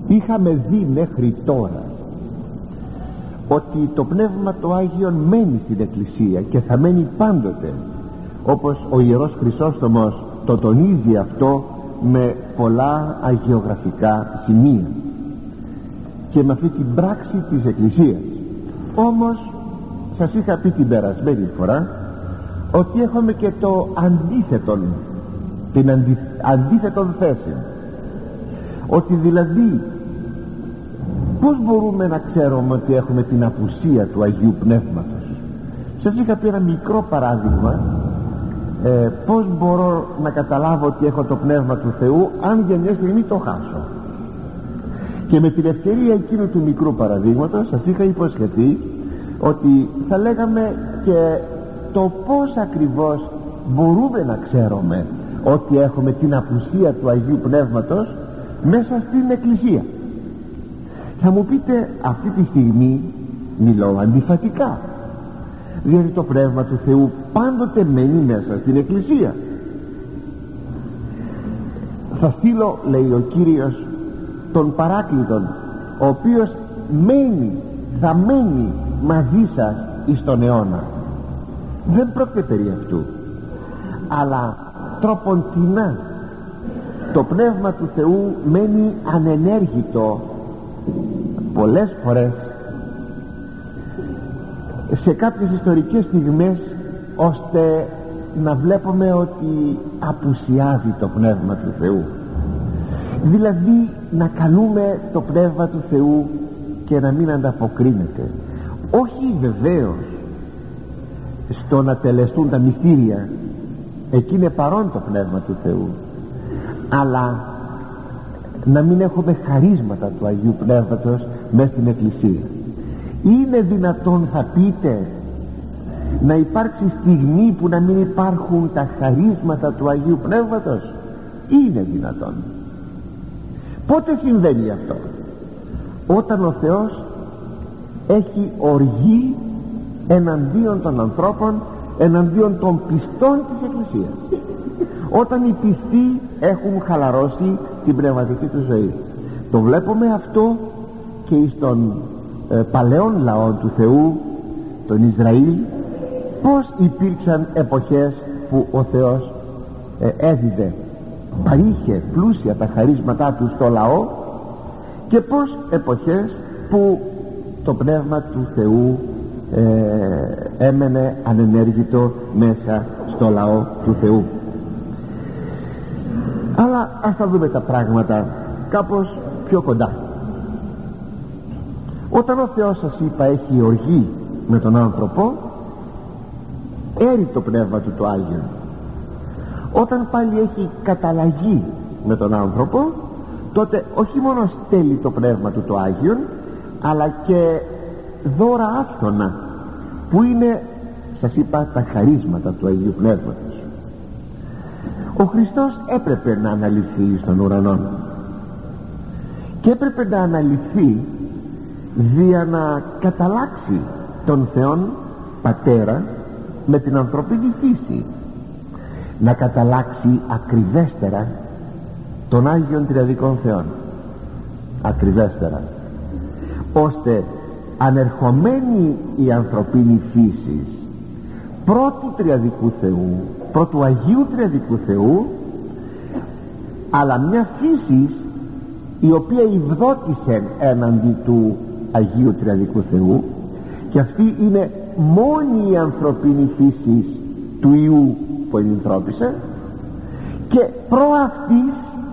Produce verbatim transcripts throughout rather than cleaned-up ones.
είχαμε δει μέχρι τώρα ότι το Πνεύμα το Άγιον μένει στην Εκκλησία και θα μένει πάντοτε, όπως ο Ιερός Χρυσόστομος το τονίζει αυτό με πολλά αγιογραφικά σημεία και με αυτή την πράξη της Εκκλησίας. Όμως σας είχα πει την περασμένη φορά ότι έχουμε και το αντίθετον, την αντι, αντίθετον θέση, ότι δηλαδή πώς μπορούμε να ξέρουμε ότι έχουμε την απουσία του Αγίου Πνεύματος. Σας είχα πει ένα μικρό παράδειγμα, ε, πώς μπορώ να καταλάβω ότι έχω το Πνεύμα του Θεού αν για μια στιγμή το χάσω. Και με την ευκαιρία εκείνου του μικρού παραδείγματος σας είχα υποσχεθεί ότι θα λέγαμε και το πώς ακριβώς μπορούμε να ξέρουμε ότι έχουμε την απουσία του Αγίου Πνεύματος μέσα στην Εκκλησία. Θα μου πείτε, αυτή τη στιγμή μιλώ αντιφατικά, διότι το Πνεύμα του Θεού πάντοτε μένει μέσα στην Εκκλησία. Θα στείλω, λέει ο Κύριος, τον Παράκλητον, ο οποίος μένει, θα μένει μαζί σας εις τον αιώνα. Δεν πρόκειται περί αυτού, αλλά τροποντινά το Πνεύμα του Θεού μένει ανενέργητο πολλές φορές σε κάποιες ιστορικές στιγμές, ώστε να βλέπουμε ότι απουσιάζει το Πνεύμα του Θεού. Δηλαδή να καλούμε το Πνεύμα του Θεού και να μην ανταποκρίνεται, όχι βεβαίως στο να τελεστούν τα μυστήρια, εκεί είναι παρόν το Πνεύμα του Θεού, αλλά να μην έχουμε χαρίσματα του Αγίου Πνεύματος μέσα στην Εκκλησία. Είναι δυνατόν, θα πείτε, να υπάρξει στιγμή που να μην υπάρχουν τα χαρίσματα του Αγίου Πνεύματος? Είναι δυνατόν. Πότε συμβαίνει αυτό? Όταν ο Θεός έχει οργή εναντίον των ανθρώπων, εναντίον των πιστών της Εκκλησίας, όταν οι πιστοί έχουν χαλαρώσει την πνευματική του ζωή. Το βλέπουμε αυτό και στον ε, παλαιόν λαό του Θεού, τον Ισραήλ, πως υπήρξαν εποχές που ο Θεός ε, έδιδε, παρήχε πλούσια τα χαρίσματά του στο λαό, και πως εποχές που το Πνεύμα του Θεού ε, έμενε ανενέργητο μέσα στο λαό του Θεού. Αλλά ας τα δούμε τα πράγματα κάπως πιο κοντά. Όταν ο Θεός, σας είπα, έχει οργή με τον άνθρωπο, έρει το Πνεύμα του το Άγιο. Όταν πάλι έχει καταλλαγή με τον άνθρωπο, τότε όχι μόνο στέλνει το Πνεύμα του το Άγιον, αλλά και δώρα άφθονα, που είναι, σας είπα, τα χαρίσματα του Αγίου Πνεύματος. Ο Χριστός έπρεπε να αναλυθεί στον ουρανό, και έπρεπε να αναλυθεί δια να καταλλάξει τον Θεόν Πατέρα με την ανθρωπίνη φύση, να καταλλάξει ακριβέστερα τον Άγιον Τριαδικών Θεών, ακριβέστερα, ώστε ανερχομένη η ανθρωπίνη φύση πρώτου Τριαδικού Θεού, πρώτου Αγίου Τριαδικού Θεού, αλλά μια φύση η οποία ευδότησε έναντι του Αγίου Τριαδικού Θεού, και αυτή είναι μόνη η ανθρωπίνη φύση του Ιού που ενανθρώπισε, και προ αυτής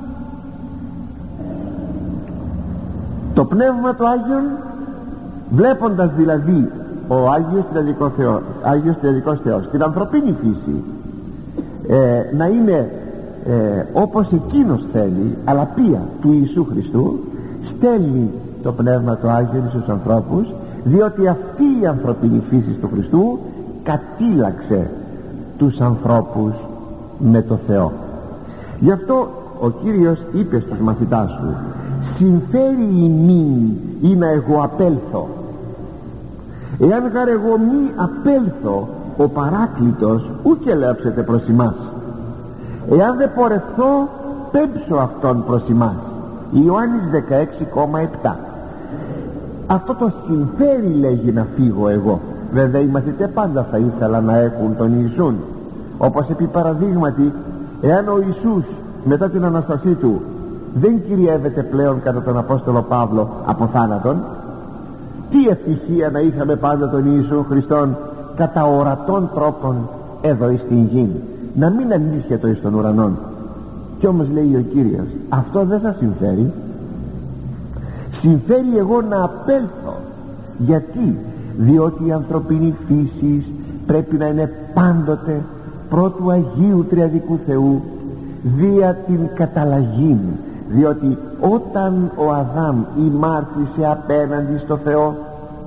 το Πνεύμα του Άγιον, βλέποντας δηλαδή ο Άγιος Τριαδικός Θεός, Άγιος Τριαδικός Θεός την ανθρωπίνη φύση ε, να είναι ε, όπως εκείνος θέλει, αλλά πία του Ιησού Χριστού, στέλνει το Πνεύμα του Άγιον στους ανθρώπους, διότι αυτή η ανθρωπίνη φύση του Χριστού κατήλαξε τους ανθρώπους με το Θεό. Γι' αυτό ο Κύριος είπε στους μαθητάς του, συμφέρει ημίν ή να εγώ απέλθω. Εάν γάρ εγώ μη απέλθω, ο Παράκλητος ούκ ελέψετε προς ημάς. Εάν δεν πορευθώ, πέμψω αυτόν προς ημάς. Ιωάννης δεκαέξι κόμμα επτά. Αυτό το συμφέρει, λέγει, να φύγω εγώ. Βέβαια οι μαθητές πάντα θα ήθελα να έχουν τον Ιησούν, όπως επί παραδείγματι, εάν ο Ιησούς μετά την Αναστασή του δεν κυριεύεται πλέον κατά τον Απόστολο Παύλο από θάνατον, τι ευτυχία να είχαμε πάντα τον Ιησού Χριστόν κατά ορατών τρόπων εδώ εις την γη, να μην ανήρχεται εις των ουρανών. Κι όμως λέει ο Κύριος, αυτό δεν θα συμφέρει. Συμφέρει εγώ να απέλθω. Γιατί? Διότι η ανθρωπίνη φύση πρέπει να είναι πάντοτε πρώτου Αγίου Τριαδικού Θεού δια την καταλλαγή. Διότι όταν ο Αδάμ ημάρτησε απέναντι στο Θεό,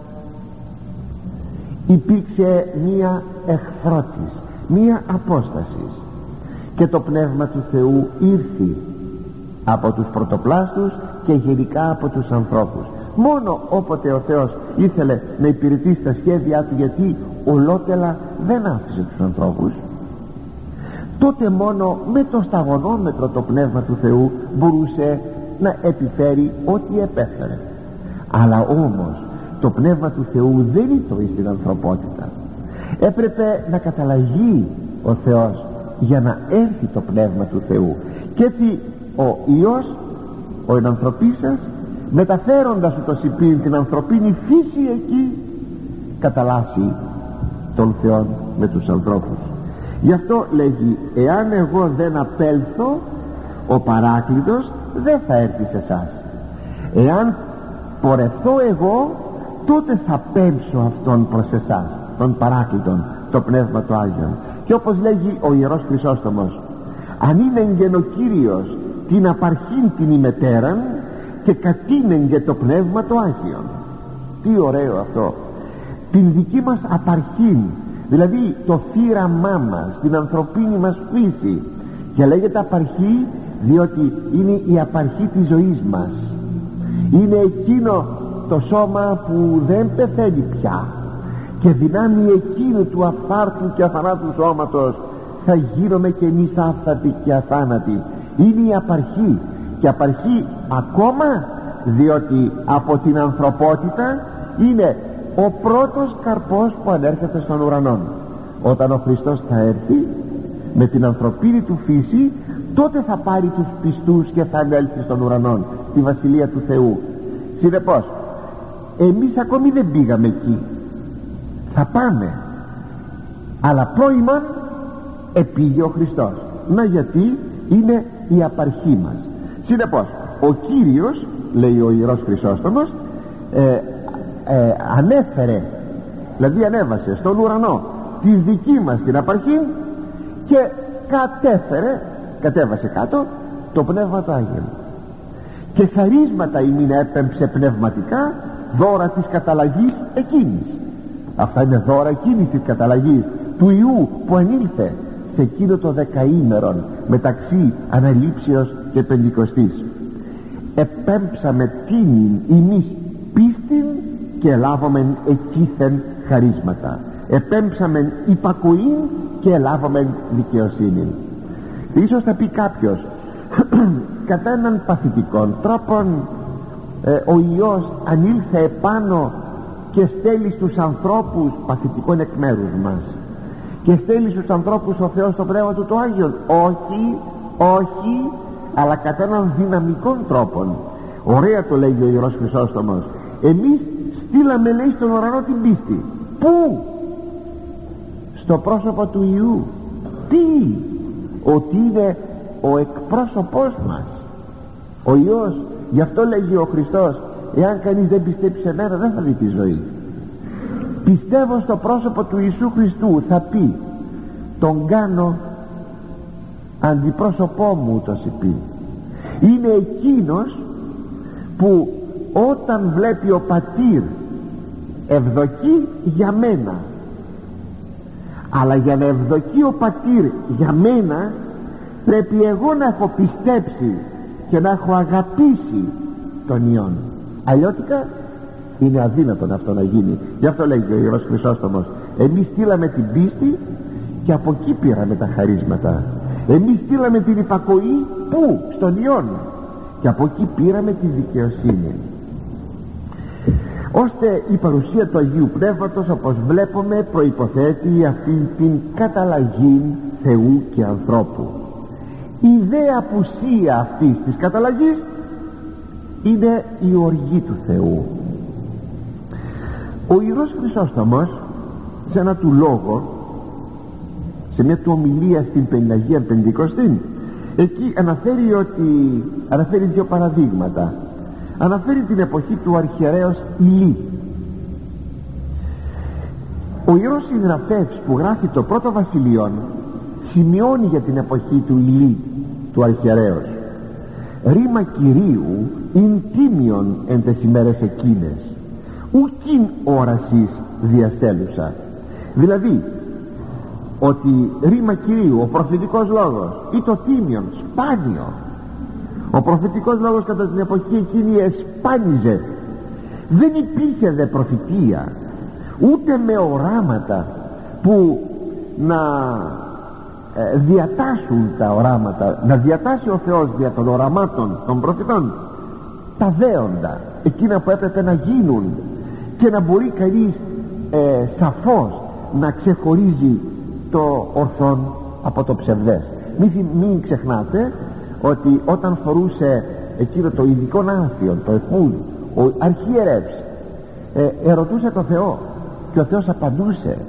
υπήρξε μία εχθρότης, μία απόσταση, και το Πνεύμα του Θεού ήρθε από τους πρωτοπλάστους και γενικά από τους ανθρώπους. Μόνο όποτε ο Θεός ήθελε να υπηρετήσει τα σχέδιά του, γιατί ολότελα δεν άφησε τους ανθρώπους, τότε μόνο με το σταγονόμετρο το Πνεύμα του Θεού μπορούσε να επιφέρει ό,τι επέφερε. Αλλά όμως το Πνεύμα του Θεού δεν ήτοε στην ανθρωπότητα. Έπρεπε να καταλαγεί ο Θεός για να έρθει το Πνεύμα του Θεού, και έτσι ο Υιός, ο ενανθρωπίσας, μεταφέροντας το σιπήν την ανθρωπίνη φύση, εκεί καταλάσει τον Θεό με τους ανθρώπους. Γι' αυτό λέγει, εάν εγώ δεν απέλθω, ο Παράκλητος δεν θα έρθει σε εσάς. Εάν πορευθώ εγώ, τότε θα πέμψω αυτόν προς εσάς, τον Παράκλητον, το Πνεύμα του Άγιον. Και όπως λέγει ο Ιερός Χρυσόστομος, αν είναι εγγεν ο Κύριος την απαρχήν την ημετέραν, και κατήνεγγε το Πνεύμα το Άγιον. Τι ωραίο αυτό! Την δική μας απαρχήν, δηλαδή το θύραμά μας, την ανθρωπίνη μας φύση. Και λέγεται απαρχή διότι είναι η απαρχή της ζωής μας. Είναι εκείνο το σώμα που δεν πεθαίνει πια, και δυνάμει εκείνου του αφθάρτου και αθανάτου σώματος θα γίνομαι και εμείς άφθατοι και αθάνατοι. Είναι η απαρχή, και απαρχή ακόμα διότι από την ανθρωπότητα είναι ο πρώτος καρπός που ανέρχεται στον ουρανό. Όταν ο Χριστός θα έρθει με την ανθρωπίνη του φύση, τότε θα πάρει τους πιστούς και θα ανέλθει στον ουρανό, στη Βασιλεία του Θεού. Συνεπώς εμείς ακόμη δεν πήγαμε εκεί, θα πάμε, αλλά πρώιμον επήγε ο Χριστός. Να, γιατί είναι η απαρχή μας. Συνεπώς ο Κύριος, λέει ο Ιερός Χρυσόστομος, ε, ε, ανέφερε, δηλαδή ανέβασε στον ουρανό τη δική μας την απαρχή και κατέφερε, κατέβασε κάτω το Πνεύμα του Άγιον, και χαρίσματα ημίν έπεμψε πνευματικά, δώρα της καταλλαγής εκείνης. Αυτά είναι δώρα εκείνης της καταλλαγής του Ιού που ανήλθε σε εκείνο το δεκαήμερον μεταξύ Αναλήψεως και Πεντηκοστής. Επέμψαμε τίνην ημείς πίστην και λάβομεν εκείθεν χαρίσματα. Επέμψαμεν υπακοήν και λάβομεν δικαιοσύνη. Ίσως θα πει κάποιος, κατά έναν παθητικόν τρόπον ε, ο Υιός ανήλθε επάνω και στέλνει στους ανθρώπους, παθητικών εκ μέρους μας, και στέλνει στους ανθρώπους ο Θεός το Πνεύμα του το Άγιον. Όχι, όχι, αλλά κατά έναν δυναμικών τρόπον. Ωραία το λέγει ο Ιερός Χρυσόστομος. Εμείς στείλαμε, λέει, στον ουρανό την πίστη. Πού? Στο πρόσωπο του Ιού. Τι? Ότι είναι ο εκπρόσωπός μας ο Υιός. Γι' αυτό λέγει ο Χριστός, εάν κανείς δεν πιστέψει σε μένα δεν θα δει τη ζωή. Πιστεύω στο πρόσωπο του Ιησού Χριστού, θα πει, τον κάνω αντιπρόσωπό μου, το πει. Είναι εκείνος που όταν βλέπει ο πατήρ ευδοκεί για μένα, αλλά για να ευδοκεί ο πατήρ για μένα πρέπει εγώ να έχω πιστέψει και να έχω αγαπήσει τον Υιόν. Αλλιώτικα είναι αδύνατον αυτό να γίνει. Γι' αυτό λέγει ο Ιερός Χρυσόστομος, εμείς στείλαμε την πίστη και από εκεί πήραμε τα χαρίσματα. Εμείς στείλαμε την υπακοή, πού? Στον Υιόν. και από εκεί πήραμε τη δικαιοσύνη, ώστε η παρουσία του Αγίου Πνεύματος, όπως βλέπουμε, προϋποθέτει αυτή την καταλλαγή Θεού και ανθρώπου. Η δε απουσία αυτής της καταλλαγής είναι η οργή του Θεού. Ο Ιερός Χρυσόστομος σε ένα του λόγο, σε μια του ομιλία στην Πενταγία Πεντηκοστή, εκεί αναφέρει ότι αναφέρει δύο παραδείγματα. Αναφέρει την εποχή του αρχιερέως Ηλί. Ο Ιερός Συγγραφέας που γράφει το πρώτο βασιλείον σημειώνει για την εποχή του Ηλί, του αρχιερέως, ρήμα Κυρίου ειν τίμιον εν τες ημέρες εκείνες, ουκίν όρασης διαστέλουσα. Δηλαδή ότι ρήμα Κυρίου, ο προφητικός λόγος, ή το τίμιον, σπάνιο. Ο προφητικός λόγος κατά την εποχή εκείνη εσπάνιζε. Δεν υπήρχε δε προφητεία, ούτε με οράματα που να ε, διατάσσουν τα οράματα, να διατάσει ο Θεός δια των οραμάτων των προφητών τα δέοντα, εκείνα που έπρεπε να γίνουν, και να μπορεί κανείς ε, σαφώς να ξεχωρίζει το ορθόν από το ψευδές. Μην, μην ξεχνάτε ότι όταν φορούσε εκείνο το ειδικό άμφιον, το εφούδ, ο αρχιερεύς ε, ερωτούσε το Θεό και ο Θεός απαντούσε.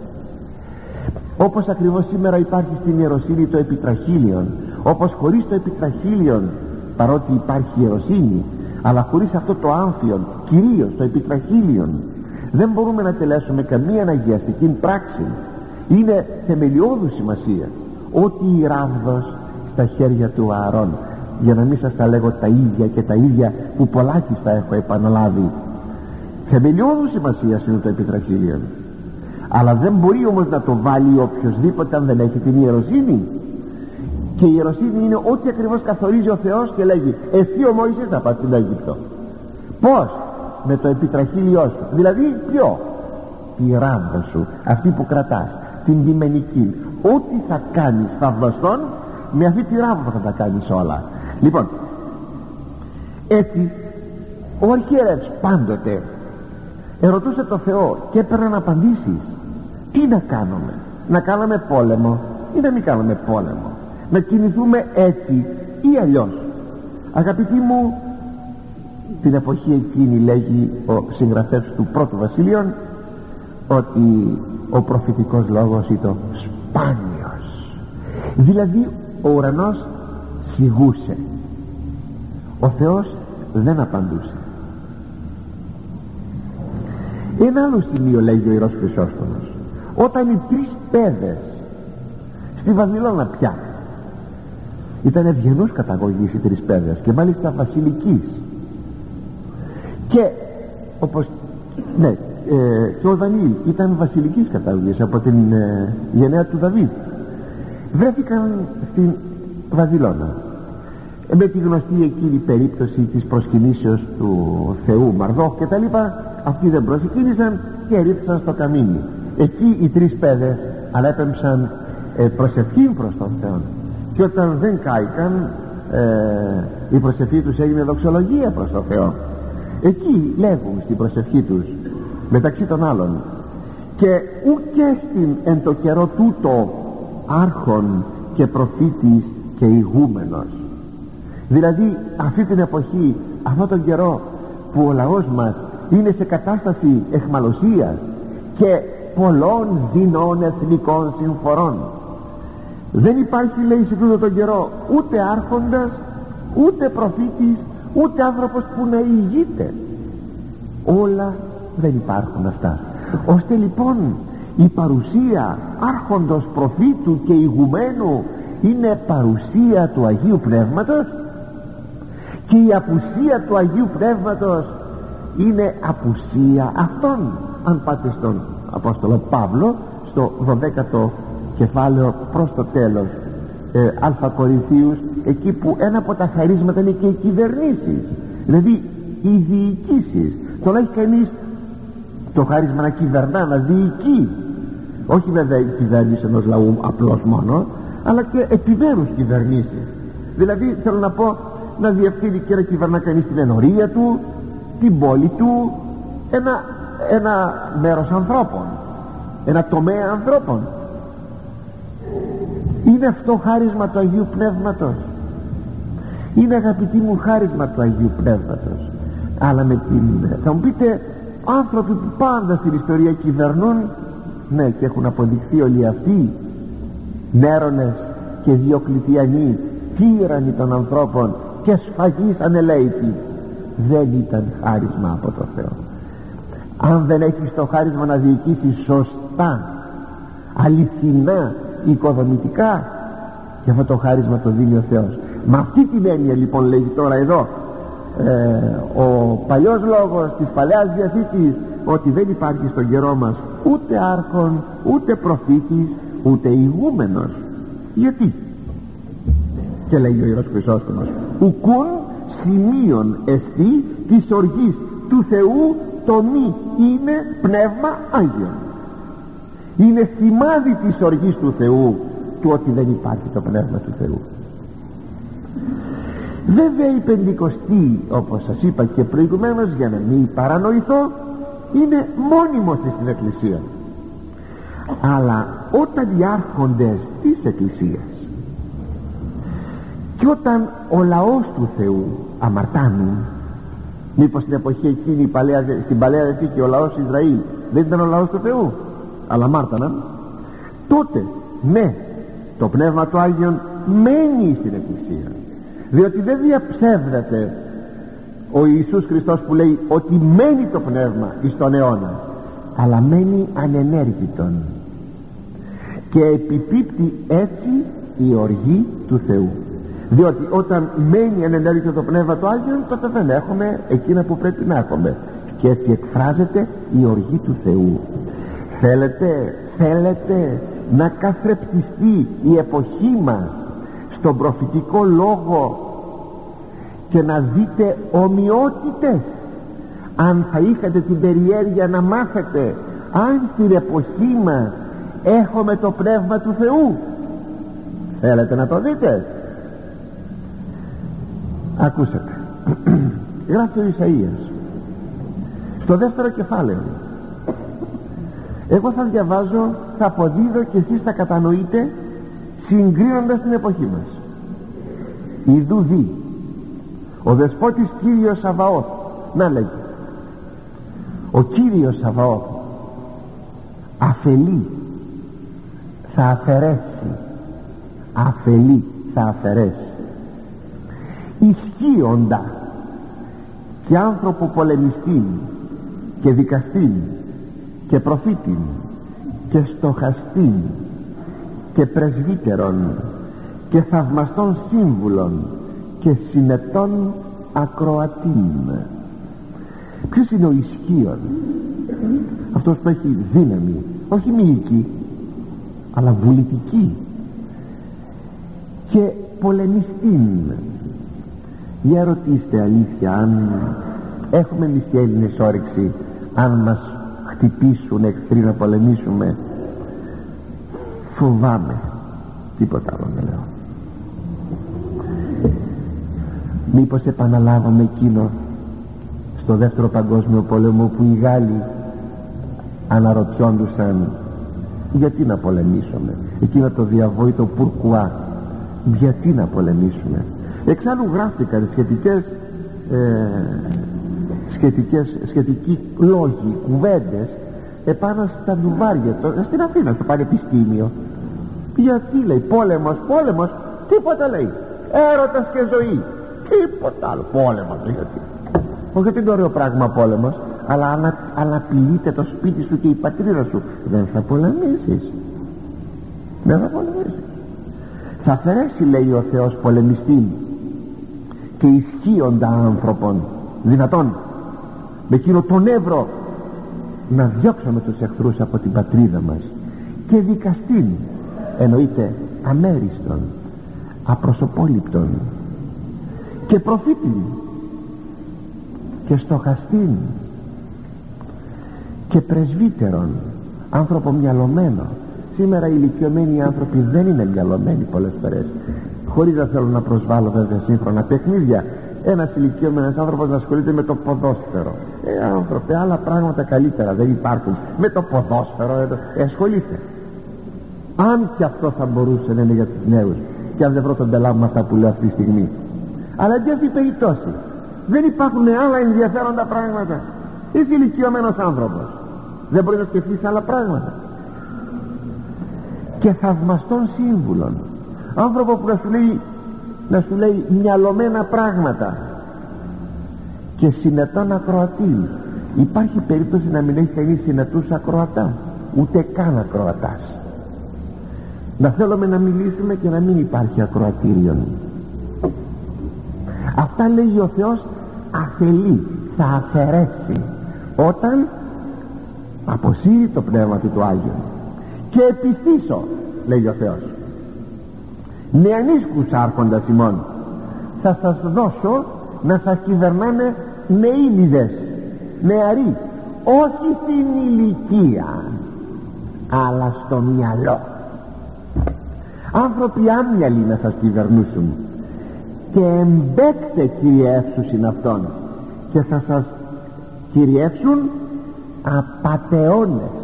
Όπως ακριβώς σήμερα υπάρχει στην ιεροσύνη το επιτραχύλιον, όπως χωρίς το επιτραχύλιον, παρότι υπάρχει ιεροσύνη, αλλά χωρίς αυτό το άμφιον, κυρίως το επιτραχύλιον, δεν μπορούμε να τελέσουμε καμία αναγιαστική πράξη. Είναι θεμελιώδου σημασία ότι η ράβδος στα χέρια του Ααρών, για να μην σας τα λέγω τα ίδια και τα ίδια που πολλάκιστα έχω επαναλάβει, θεμελιώδου σημασία είναι το επιτραχύλιον, αλλά δεν μπορεί όμως να το βάλει οποιοσδήποτε αν δεν έχει την ιεροσύνη. Και η ιεροσύνη είναι ό,τι ακριβώς καθορίζει ο Θεός και λέγει εσύ ο Μωυσής θα πας στην Αίγυπτο. Πώς? Με το επιτραχύλιό σου. Δηλαδή ποιο? Τη ράμβα σου, αυτή που κρατάς, την διμενική. Ό,τι θα κάνεις θαυμαστόν, με αυτή τη ράμβα θα τα κάνεις όλα. Λοιπόν, έτσι ο αρχιερεύς πάντοτε ερωτούσε το Θεό και έπαιρναν απαντήσεις. Τι να κάνουμε? Να κάνουμε πόλεμο ή να μην κάνουμε πόλεμο? Να κινηθούμε έτσι ή αλλιώς? Αγαπητοί μου, την εποχή εκείνη, λέγει ο συγγραφέας του πρώτου βασιλείων, ότι ο προφητικός λόγος ήταν σπάνιος. Δηλαδή ο ουρανός σιγούσε, ο Θεός δεν απαντούσε. Ένα άλλο σημείο λέγει ο Ιερός Χρυσόστομος, όταν οι τρεις παιδες στη Βαβυλώνα πια ήταν ευγενούς καταγωγής οι τρεις παιδες, και μάλιστα βασιλικής, και όπως ναι, ε, και ο Δανιήλ ήταν βασιλικής καταγωγής από την ε, γενναία του Δαβίδ, βρέθηκαν στην Βαβυλώνα ε, με τη γνωστή εκείνη περίπτωση της προσκυνήσεως του Θεού Μαρδόχ και τα λοιπά. Αυτοί δεν προσκύνησαν και ρίξαν στο καμίνι. Εκεί οι τρεις παιδες ανέπεμψαν ε, προσευχή προς τον Θεό, και όταν δεν κάηκαν ε, η προσευχή τους έγινε δοξολογία προς τον Θεό. Εκεί λέγουν στην προσευχή τους μεταξύ των άλλων, και ουκ στην εν το καιρό τούτο άρχον και προφήτης και ηγούμενος. Δηλαδή αυτή την εποχή, αυτόν τον καιρό που ο λαός μας είναι σε κατάσταση εχμαλωσίας και πολλών δεινών εθνικών συμφορών, δεν υπάρχει, λέει, σε τούτο τον καιρό ούτε άρχοντας, ούτε προφήτης, ούτε άνθρωπος που να ηγείται. Όλα δεν υπάρχουν αυτά. Ώστε λοιπόν η παρουσία άρχοντος, προφήτου και ηγουμένου είναι παρουσία του Αγίου Πνεύματος, και η απουσία του Αγίου Πνεύματος είναι απουσία αυτών. Αν πάτε στον Απόστολο Παύλο στο δωδέκατο κεφάλαιο προς το τέλος, ε, Α Κορινθίους, εκεί που ένα από τα χαρίσματα είναι και οι κυβερνήσεις, δηλαδή οι διοικήσεις. Το λέει κανείς το χάρισμα να κυβερνά, να διοικεί, όχι βέβαια η κυβέρνηση ενός λαού απλώς μόνο, αλλά και επιμέρους κυβερνήσεις. Δηλαδή θέλω να πω να διευθύνει και να κυβερνά κανείς την ενορία του, την πόλη του, ένα, ένα μέρος ανθρώπων, ένα τομέα ανθρώπων. Είναι αυτό χάρισμα του Αγίου Πνεύματος? Είναι, αγαπητοί μου, χάρισμα του Αγίου Πνεύματος? Αλλά με την... θα μου πείτε, άνθρωποι που πάντα στην ιστορία κυβερνούν, ναι, και έχουν αποδειχθεί όλοι αυτοί Νέρονες και Διοκλητιανοί, τύρανοι των ανθρώπων και σφαγής ανελαίτη, δεν ήταν χάρισμα από το Θεό. Αν δεν έχεις το χάρισμα να διοικήσεις σωστά, αληθινά, οικοδομητικά, και αυτό το χάρισμα το δίνει ο Θεός. Με αυτή την έννοια λοιπόν λέγει τώρα εδώ ε, ο παλιός λόγος της Παλαιάς Διαθήκης, ότι δεν υπάρχει στον καιρό μας ούτε άρχον, ούτε προφήτης, ούτε ηγούμενος. Γιατί? Και λέει ο Ιερός Χρυσόστομος, ουκούν σημείων εστί της οργής του Θεού το μη είναι πνεύμα Άγιον. Είναι σημάδι της οργής του Θεού του ότι δεν υπάρχει το πνεύμα του Θεού. Βέβαια η Πεντηκοστή, όπως σας είπα και προηγουμένως, για να μην παρανοηθώ, είναι μόνιμος στην Εκκλησία. Αλλά όταν οι άρχοντες της Εκκλησίας και όταν ο λαός του Θεού αμαρτάνουν, μήπως στην εποχή εκείνη παλαιά, στην Παλαιά Διαθήκη ο λαός Ισραήλ δεν ήταν ο λαός του Θεού, αλλά αμάρταναν, τότε ναι, το Πνεύμα του Άγιον μένει στην Εκκλησία, διότι δεν διαψεύδεται ο Ιησούς Χριστός που λέει ότι μένει το Πνεύμα εις τον αιώνα, αλλά μένει ανενέργητον και επιπίπτει έτσι η οργή του Θεού. Διότι όταν μένει ανενέργητο το Πνεύμα του Άγιον, τότε δεν έχουμε εκείνα που πρέπει να έχουμε, και έτσι εκφράζεται η οργή του Θεού. Θέλετε, θέλετε να καθρεπτιστεί η εποχή μας στον προφητικό λόγο και να δείτε ομοιότητες? Αν θα είχατε την περιέργεια να μάθετε αν στην εποχή μας έχουμε το Πνεύμα του Θεού, θέλετε να το δείτε? Ακούσατε, γράφει ο Ισαΐας στο δεύτερο κεφάλαιο. Εγώ θα διαβάζω, θα αποδίδω και εσείς θα κατανοείτε συγκρίνοντας την εποχή μας. Ιδού δι ο δεσπότης Κύριος Σαβαώθ, να λέγει, ο Κύριος Σαβαώθ αφελεί, θα αφαιρέσει, αφελεί, θα αφαιρέσει ισχύοντα και άνθρωπο πολεμιστήν και δικαστήν και προφήτην και στοχαστήν και πρεσβύτερον και θαυμαστών σύμβουλων και συνετών ακροατήν. Ποιος είναι ο ισχύον? Αυτός που έχει δύναμη, όχι μυϊκή αλλά βουλητική, και πολεμιστήν. Για ρωτήστε αλήθεια, αν έχουμε εμείς οι Έλληνες όρεξη, αν μας χτυπήσουν εχθροί να πολεμήσουμε? Φοβάμαι, τίποτα άλλο δεν λέω. Μήπως επαναλάβαμε εκείνο στο δεύτερο παγκόσμιο πόλεμο που οι Γάλλοι αναρωτιόντουσαν γιατί να πολεμήσουμε, εκείνο το διαβόητο πουρκουά, γιατί να πολεμήσουμε? Εξάλλου γράφτηκαν σχετικές, ε, σχετικές, σχετικοί λόγοι, κουβέντες επάνω στα ντουβάρια, στην Αθήνα, στο πανεπιστήμιο. Γιατί λέει πόλεμος, πόλεμος, τίποτα λέει, έρωτας και ζωή, τίποτα άλλο. Πόλεμος, γιατί? Όχι ότι είναι ωραίο πράγμα πόλεμος, αλλά αν αναπηλείται το σπίτι σου και η πατρίδα σου, δεν θα πολεμήσεις, δεν θα πολεμήσεις. Θα αφαιρέσει, λέει ο Θεός, πολεμιστήν και ισχύοντα άνθρωπον, δυνατόν με εκείνο τον εύρο να διώξουμε τους εχθρούς από την πατρίδα μας, και δικαστήν, εννοείται αμέριστον, απροσωπόληπτον, και προφήτην και στοχαστήν και πρεσβύτερον, άνθρωπο μυαλωμένο. Σήμερα οι ηλικιωμένοι άνθρωποι δεν είναι μυαλωμένοι πολλές φορές, χωρίς να θέλω να προσβάλλω βέβαια σύγχρονα παιχνίδια, ένας ηλικιωμένος άνθρωπος να ασχολείται με το ποδόσφαιρο. Ε, άνθρωπε, άλλα πράγματα καλύτερα δεν υπάρχουν. Με το ποδόσφαιρο ε, ασχολείται. Αν και αυτό θα μπορούσε να είναι για τους νέους, και αν δεν βρω τον πελά μου αυτά που λέω αυτή τη στιγμή. Αλλά εν αυτή περιπτώσει δεν υπάρχουν άλλα ενδιαφέροντα πράγματα. Είσαι ηλικιωμένος άνθρωπος, δεν μπορεί να σκεφτείς άλλα πράγματα. Και θαυμαστών σύμβουλων, άνθρωπο που να σου λέει, να σου λέει μυαλωμένα πράγματα, και συνετών ακροατή. Υπάρχει περίπτωση να μην έχει κανείς συνετούς ακροατά, ούτε καν ακροατάς. Να θέλουμε να μιλήσουμε και να μην υπάρχει ακροατήριον. Αυτά λέει ο Θεός αφελεί, θα αφαιρέσει όταν αποσύρει το πνεύμα του το Άγιο. Και επιστήσω, λέει ο Θεός, νεανίσκους άρχοντας ημών, θα σας δώσω να σας κυβερνάνε νεήλιδες, νεαροί, όχι στην ηλικία αλλά στο μυαλό. Άνθρωποι άμυαλοι να σας κυβερνούσουν, και εμπέκτε κυριεύσουσιν αυτόν, και θα σας κυριεύσουν απατεώνες.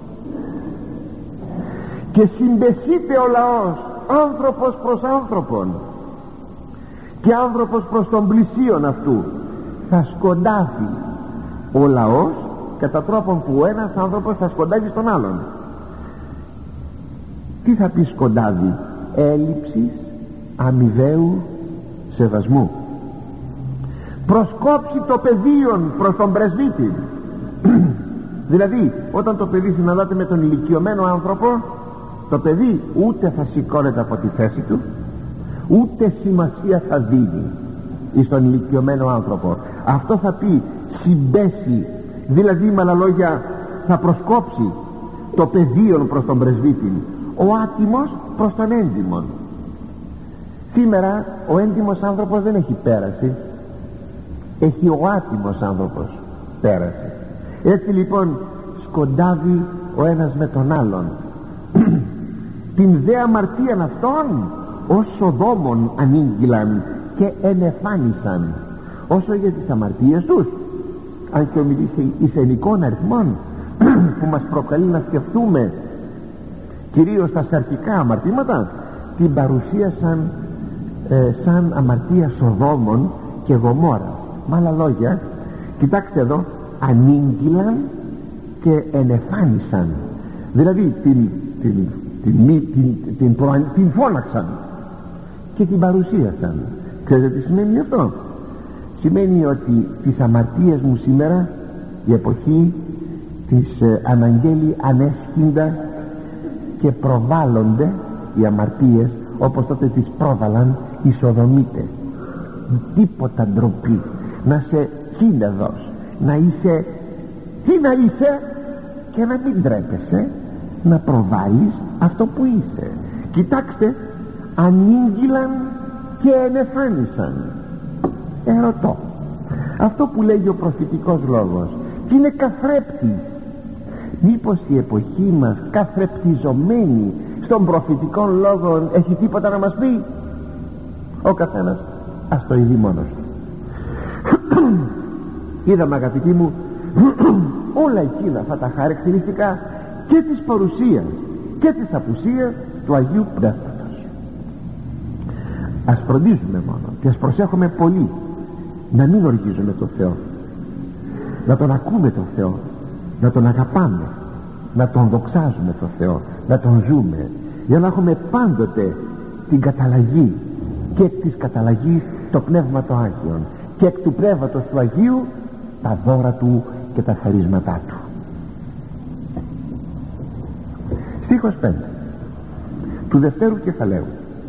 Και συμπεσείται ο λαός, άνθρωπος προς άνθρωπον, και άνθρωπος προς τον πλησίον αυτού. Θα σκοντάφει ο λαός κατά τρόπον που ο ένας άνθρωπος θα σκοντάβει στον άλλον. Τι θα πει σκοντάβει? Έλλειψης αμοιβαίου σεβασμού. Προσκόψει το παιδίον προς τον πρεσβύτη. Δηλαδή όταν το παιδί συναντάται με τον ηλικιωμένο άνθρωπο, το παιδί ούτε θα σηκώνεται από τη θέση του, ούτε σημασία θα δίνει στον ηλικιωμένο άνθρωπο. Αυτό θα πει συμπέσει, δηλαδή με άλλα λόγια θα προσκόψει το παιδίον προς τον πρεσβύτη, ο άτιμος προς τον έντιμον. Σήμερα ο έντιμος άνθρωπος δεν έχει πέραση, έχει ο άτιμος άνθρωπος πέραση. Έτσι λοιπόν σκοντάβει ο ένας με τον άλλον. Την δε αμαρτίαν αυτών ως Σοδόμων ανήγγυλαν και ενεφάνισαν. Όσο για τις αμαρτίες τους, αν και ομιλεί εις ενικών αριθμών που μας προκαλεί να σκεφτούμε κυρίως τα σαρκικά αμαρτήματα, την παρουσίασαν ε, σαν αμαρτία Σοδόμων και Γομόρα. Με άλλα λόγια, κοιτάξτε εδώ, ανήγγυλαν και ενεφάνισαν, δηλαδή την, την, την, την, την, την, προ, την φώναξαν και την παρουσίασαν. Ξέρετε τι σημαίνει αυτό? Σημαίνει ότι τις αμαρτίες μου σήμερα, η εποχή της ε, αναγγέλει ανέσχυντα και προβάλλονται οι αμαρτίες όπως τότε τις πρόβαλαν οι Σοδομίτες. Τίποτα ντροπή, να είσαι φίνεδος, να είσαι, τι να είσαι, και να μην τρέπεσαι να προβάλλεις αυτό που είσαι. Κοιτάξτε, ανήγγυλαν και ενεφάνισαν. Ερωτώ, αυτό που λέγει ο προφητικός λόγος, τι είναι καθρέπτης? Μήπως η εποχή μας καθρεπτιζομένη στον προφητικό λόγο έχει τίποτα να μας πει? Ο καθένας ας το ειδεί μόνος του. Είδαμε, αγαπητοί μου, όλα εκείνα αυτά τα χαρακτηριστικά και της παρουσίας και της απουσίας του Αγίου Πνεύματος. Ας φροντίζουμε μόνο και ας προσέχουμε πολύ να μην οργίζουμε τον Θεό, να τον ακούμε τον Θεό, να τον αγαπάμε, να τον δοξάζουμε τον Θεό, να τον ζούμε, για να έχουμε πάντοτε την καταλλαγή, και εκ της καταλλαγής το Πνεύμα το Άγιον, και εκ του Πνεύματος του Αγίου τα δώρα του και τα χαρίσματά του. Στίχος πέντε του δευτέρου κεφαλαίου.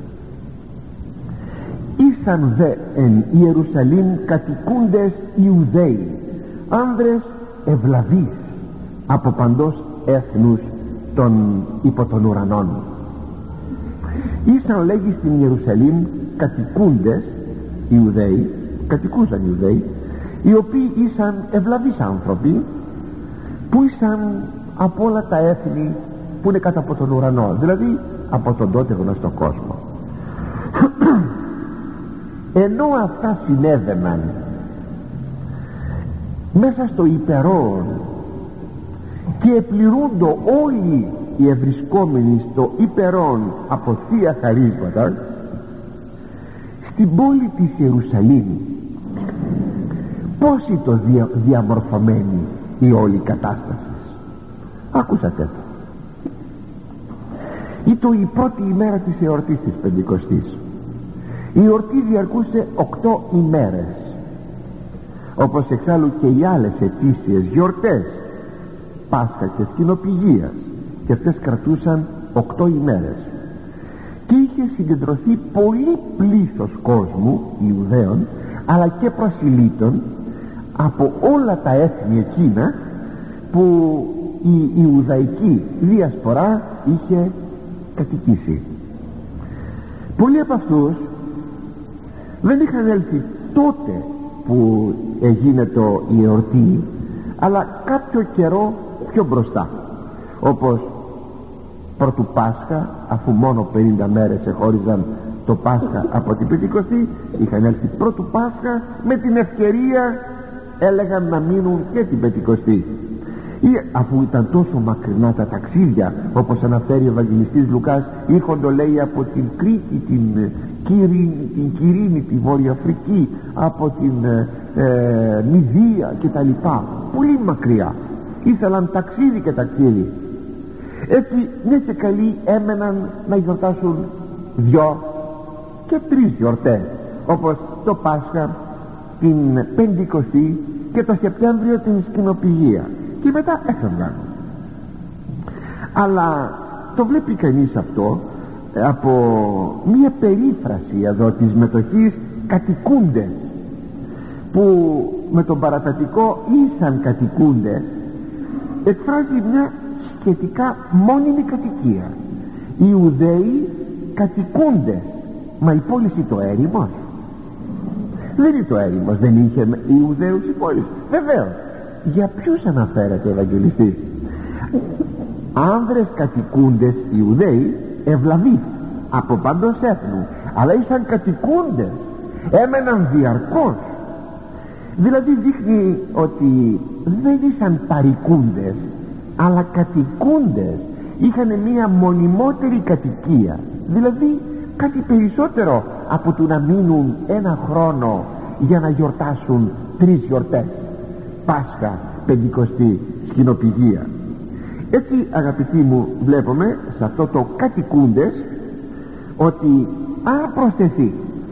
Ήσαν δε εν Ιερουσαλήμ κατοικούντες Ιουδαίοι, άνδρες ευλαβείς από παντός έθνους των υπό των ουρανών. Ήσαν, λέγει, στην Ιερουσαλήμ κατοικούντες Ιουδαίοι, κατοικούσαν Ιουδαίοι, οι οποίοι ήσαν ευλαβείς άνθρωποι, που ήσαν από όλα τα έθνη που είναι κάτω από τον ουρανό, δηλαδή από τον τότε γνωστό κόσμο. ενώ αυτά συνέβαιναν μέσα στο υπερόν και επληρούντο όλοι οι ευρισκόμενοι στο υπερόν από θεία χαρίσματα, στην πόλη της Ιερουσαλήμ πώς ήταν δια, διαμορφωμένη η όλη κατάσταση? Άκουσατε το. Ήταν η πρώτη ημέρα της εορτής της Πεντηκοστής. Η εορτή διαρκούσε οκτώ ημέρες, όπως εξάλλου και οι άλλες ετήσιες γιορτές Πάσχα και Σκηνοπηγίας, και αυτές κρατούσαν οκτώ ημέρες, και είχε συγκεντρωθεί πολύ πλήθος κόσμου Ιουδαίων αλλά και προσιλήτων από όλα τα έθνη εκείνα που η Ιουδαϊκή διασπορά είχε κατοικήσει. Πολλοί από αυτούς δεν είχαν έλθει τότε που έγινε το η εορτή, αλλά κάποιο καιρό πιο μπροστά, όπως πρώτου Πάσχα, αφού μόνο πενήντα μέρες εχώριζαν το Πάσχα από την Πεντηκοστή, είχαν έλθει πρώτου Πάσχα, με την ευκαιρία έλεγαν να μείνουν και την Πεντηκοστή. Ή αφού ήταν τόσο μακρινά τα ταξίδια, όπως αναφέρει ο Ευαγγελιστής Λουκάς, ήρχοντο λέει από την Κρήτη, την Κυρίνη, την Κυρίνη, τη Βόρεια Αφρική, από την ε, Μηδία και τα λοιπά, πολύ μακριά, ήθελαν ταξίδι και ταξίδι. Έτσι ναι και καλοί έμεναν να γιορτάσουν δυο και τρεις γιορτές, όπως το Πάσχα, την Πεντηκοστή και το Σεπτέμβριο την Σκηνοπηγία, και μετά έφευγαν. Αλλά το βλέπει κανείς αυτό από μία περίφραση εδώ της μετοχής κατοικούντες, που με τον παρατατικό ήσαν κατοικούντες εκφράζει μια σχετικά μόνιμη κατοικία. Οι Ιουδαίοι κατοικούντες, μα η πόλη το έρημος? Δεν είναι το έρημος, δεν είχε οι Ιουδαίους η πόλη? Βεβαίως. Για ποιους αναφέρεται ο Ευαγγελιστής? Άνδρες κατοικούντες Ιουδαίοι, ευλαβείς από παντός έθνου, αλλά ήσαν κατοικούντες, έμεναν διαρκώς. Δηλαδή δείχνει ότι δεν ήσαν παρικούντες, αλλά κατοικούντες, είχαν μία μονιμότερη κατοικία, δηλαδή κάτι περισσότερο από το να μείνουν ένα χρόνο για να γιορτάσουν τρεις γιορτές, Πάσχα, Πεντηκοστή, Σκηνοπηγία. Έτσι αγαπητοί μου, βλέπουμε σε αυτό το κατοικούντες ότι αν προσθεθεί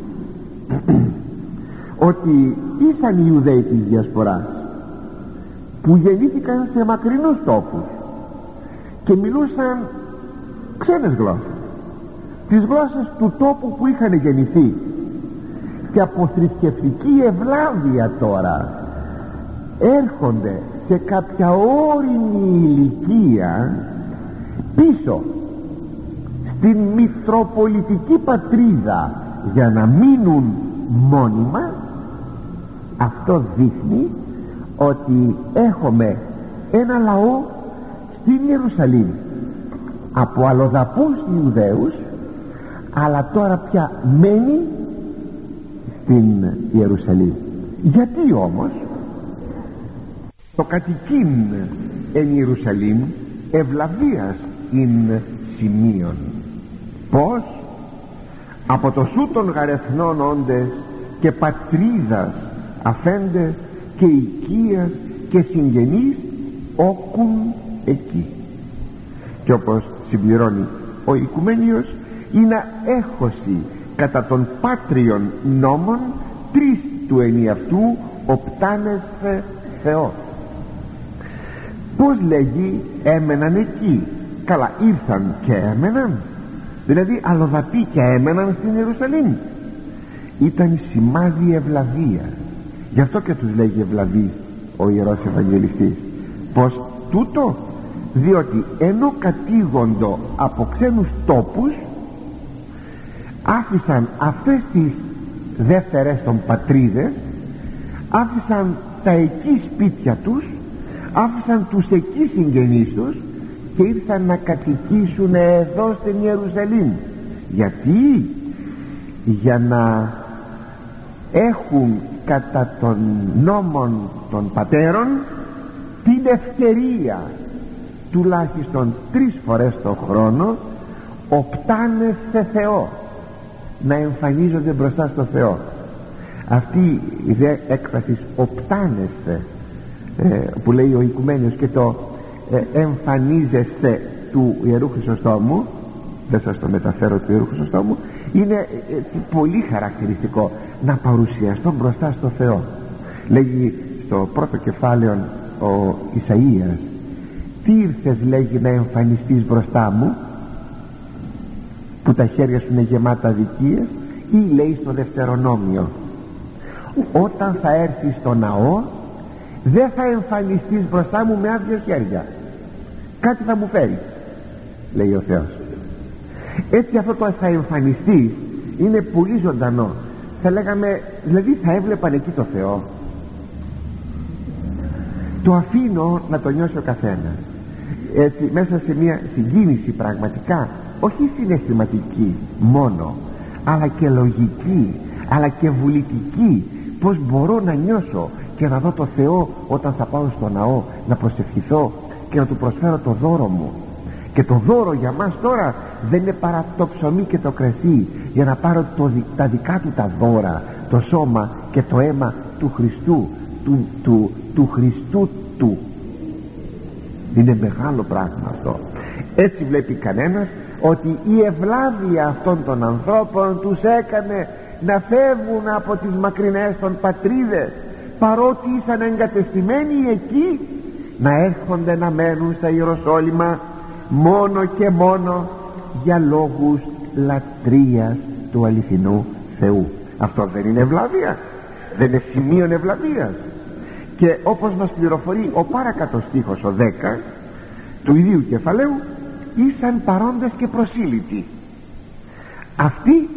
ότι ήσαν οι Ιουδαίοι της Διασποράς που γεννήθηκαν σε μακρινούς τόπους και μιλούσαν ξένες γλώσσες, τις γλώσσες του τόπου που είχαν γεννηθεί, και από θρησκευτική ευλάβεια τώρα έρχονται σε κάποια όριμη ηλικία πίσω στην μητροπολιτική πατρίδα για να μείνουν μόνιμα, αυτό δείχνει ότι έχουμε ένα λαό στην Ιερουσαλήμ από αλλοδαπούς Ιουδαίους, αλλά τώρα πια μένει στην Ιερουσαλήμ. Γιατί όμως? Το κατοικήν εν Ιερουσαλήμ ευλαβίας ειν σημείων. Πώς? Από το σου των γαρεθνών όντες και πατρίδας αφέντες και οικίας και συγγενείς όκουν εκεί. Και όπως συμπληρώνει ο Οικουμένιος, είναι να έχωση κατά των πάτριων νόμων τρεις του ενιαυτού οπτάνες Θεός. Πώς λέγει έμεναν εκεί? Καλά, ήρθαν και έμεναν, δηλαδή αλλοδαποί και έμεναν στην Ιερουσαλήμ. Ήταν σημάδι ευλαβία, γι' αυτό και τους λέγει ευλαβή ο Ιερός Ευαγγελιστής. Πως τούτο? Διότι ενώ κατήγοντο από ξένους τόπους, άφησαν αυτές τις δεύτερες των πατρίδες, άφησαν τα εκεί σπίτια τους, άφησαν τους εκεί συγγενείς τους και ήρθαν να κατοικήσουν εδώ στην Ιερουσαλήμ. Γιατί? για να έχουν κατά των νόμων των πατέρων την ευκαιρία τουλάχιστον τρεις φορές το χρόνο οπτάνε σε Θεό, να εμφανίζονται μπροστά στο Θεό. Αυτή η δε έκφραση οπτάνεσθε, ε, που λέει ο Οικουμένιος, και το ε, εμφανίζεσθε του Ιερού Χρυσοστόμου, δεν σας το μεταφέρω του Ιερού Χρυσοστόμου, είναι ε, ε, πολύ χαρακτηριστικό, να παρουσιαστώ μπροστά στο Θεό. Λέγει στο πρώτο κεφάλαιο ο Ισαΐας, τι ήρθες, λέγει, να εμφανιστείς μπροστά μου που τα χέρια σου είναι γεμάτα αδικίες, ή λέει στο Δευτερονόμιο, όταν θα έρθεις στο ναό δεν θα εμφανιστείς μπροστά μου με άδεια χέρια, κάτι θα μου φέρεις, λέει ο Θεός. Έτσι αυτό το θα εμφανιστείς είναι πολύ ζωντανό. Θα λέγαμε, δηλαδή θα έβλεπαν εκεί το Θεό. Το αφήνω να το νιώσει ο καθένας, έτσι, μέσα σε μια συγκίνηση πραγματικά, όχι συναισθηματική μόνο, αλλά και λογική, αλλά και βουλητική. Πως μπορώ να νιώσω και να δω το Θεό όταν θα πάω στο ναό να προσευχηθώ και να του προσφέρω το δώρο μου. Και το δώρο για μας τώρα δεν είναι παρά το ψωμί και το κρασί, για να πάρω το, τα δικά του τα δώρα, το σώμα και το αίμα του Χριστού, του, του, του Χριστού του. Είναι μεγάλο πράγμα αυτό. Έτσι βλέπει κανένας ότι η ευλάβεια αυτών των ανθρώπων τους έκανε να φεύγουν από τις μακρινές των πατρίδες, παρότι ήσαν εγκατεστημένοι εκεί, να έρχονται να μένουν στα Ιεροσόλυμα μόνο και μόνο για λόγους λατρείας του αληθινού Θεού. Αυτό δεν είναι ευλαβία? Δεν είναι σημείο ευλαβίας? Και όπως μας πληροφορεί ο παρακάτω στίχος, ο δέκα του ίδιου κεφαλαίου, ήσαν παρόντες και προσήλυτοι. Αυτοί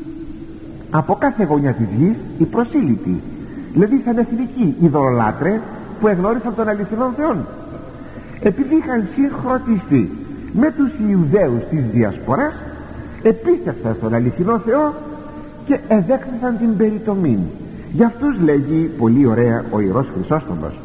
από κάθε γωνιά της γης, οι προσήλυτοι, δηλαδή ήσαν εθνικοί ειδωλολάτρες που εγνώρισαν τον αληθινόν Θεόν, επειδή είχαν συγχρονιστεί με τους Ιουδαίους της Διασποράς, επίστευσαν στον αληθινό Θεό και εδέχθησαν την περιτομή. Γι' αυτούς λέγει πολύ ωραία ο Ιερός Χρυσόστομος,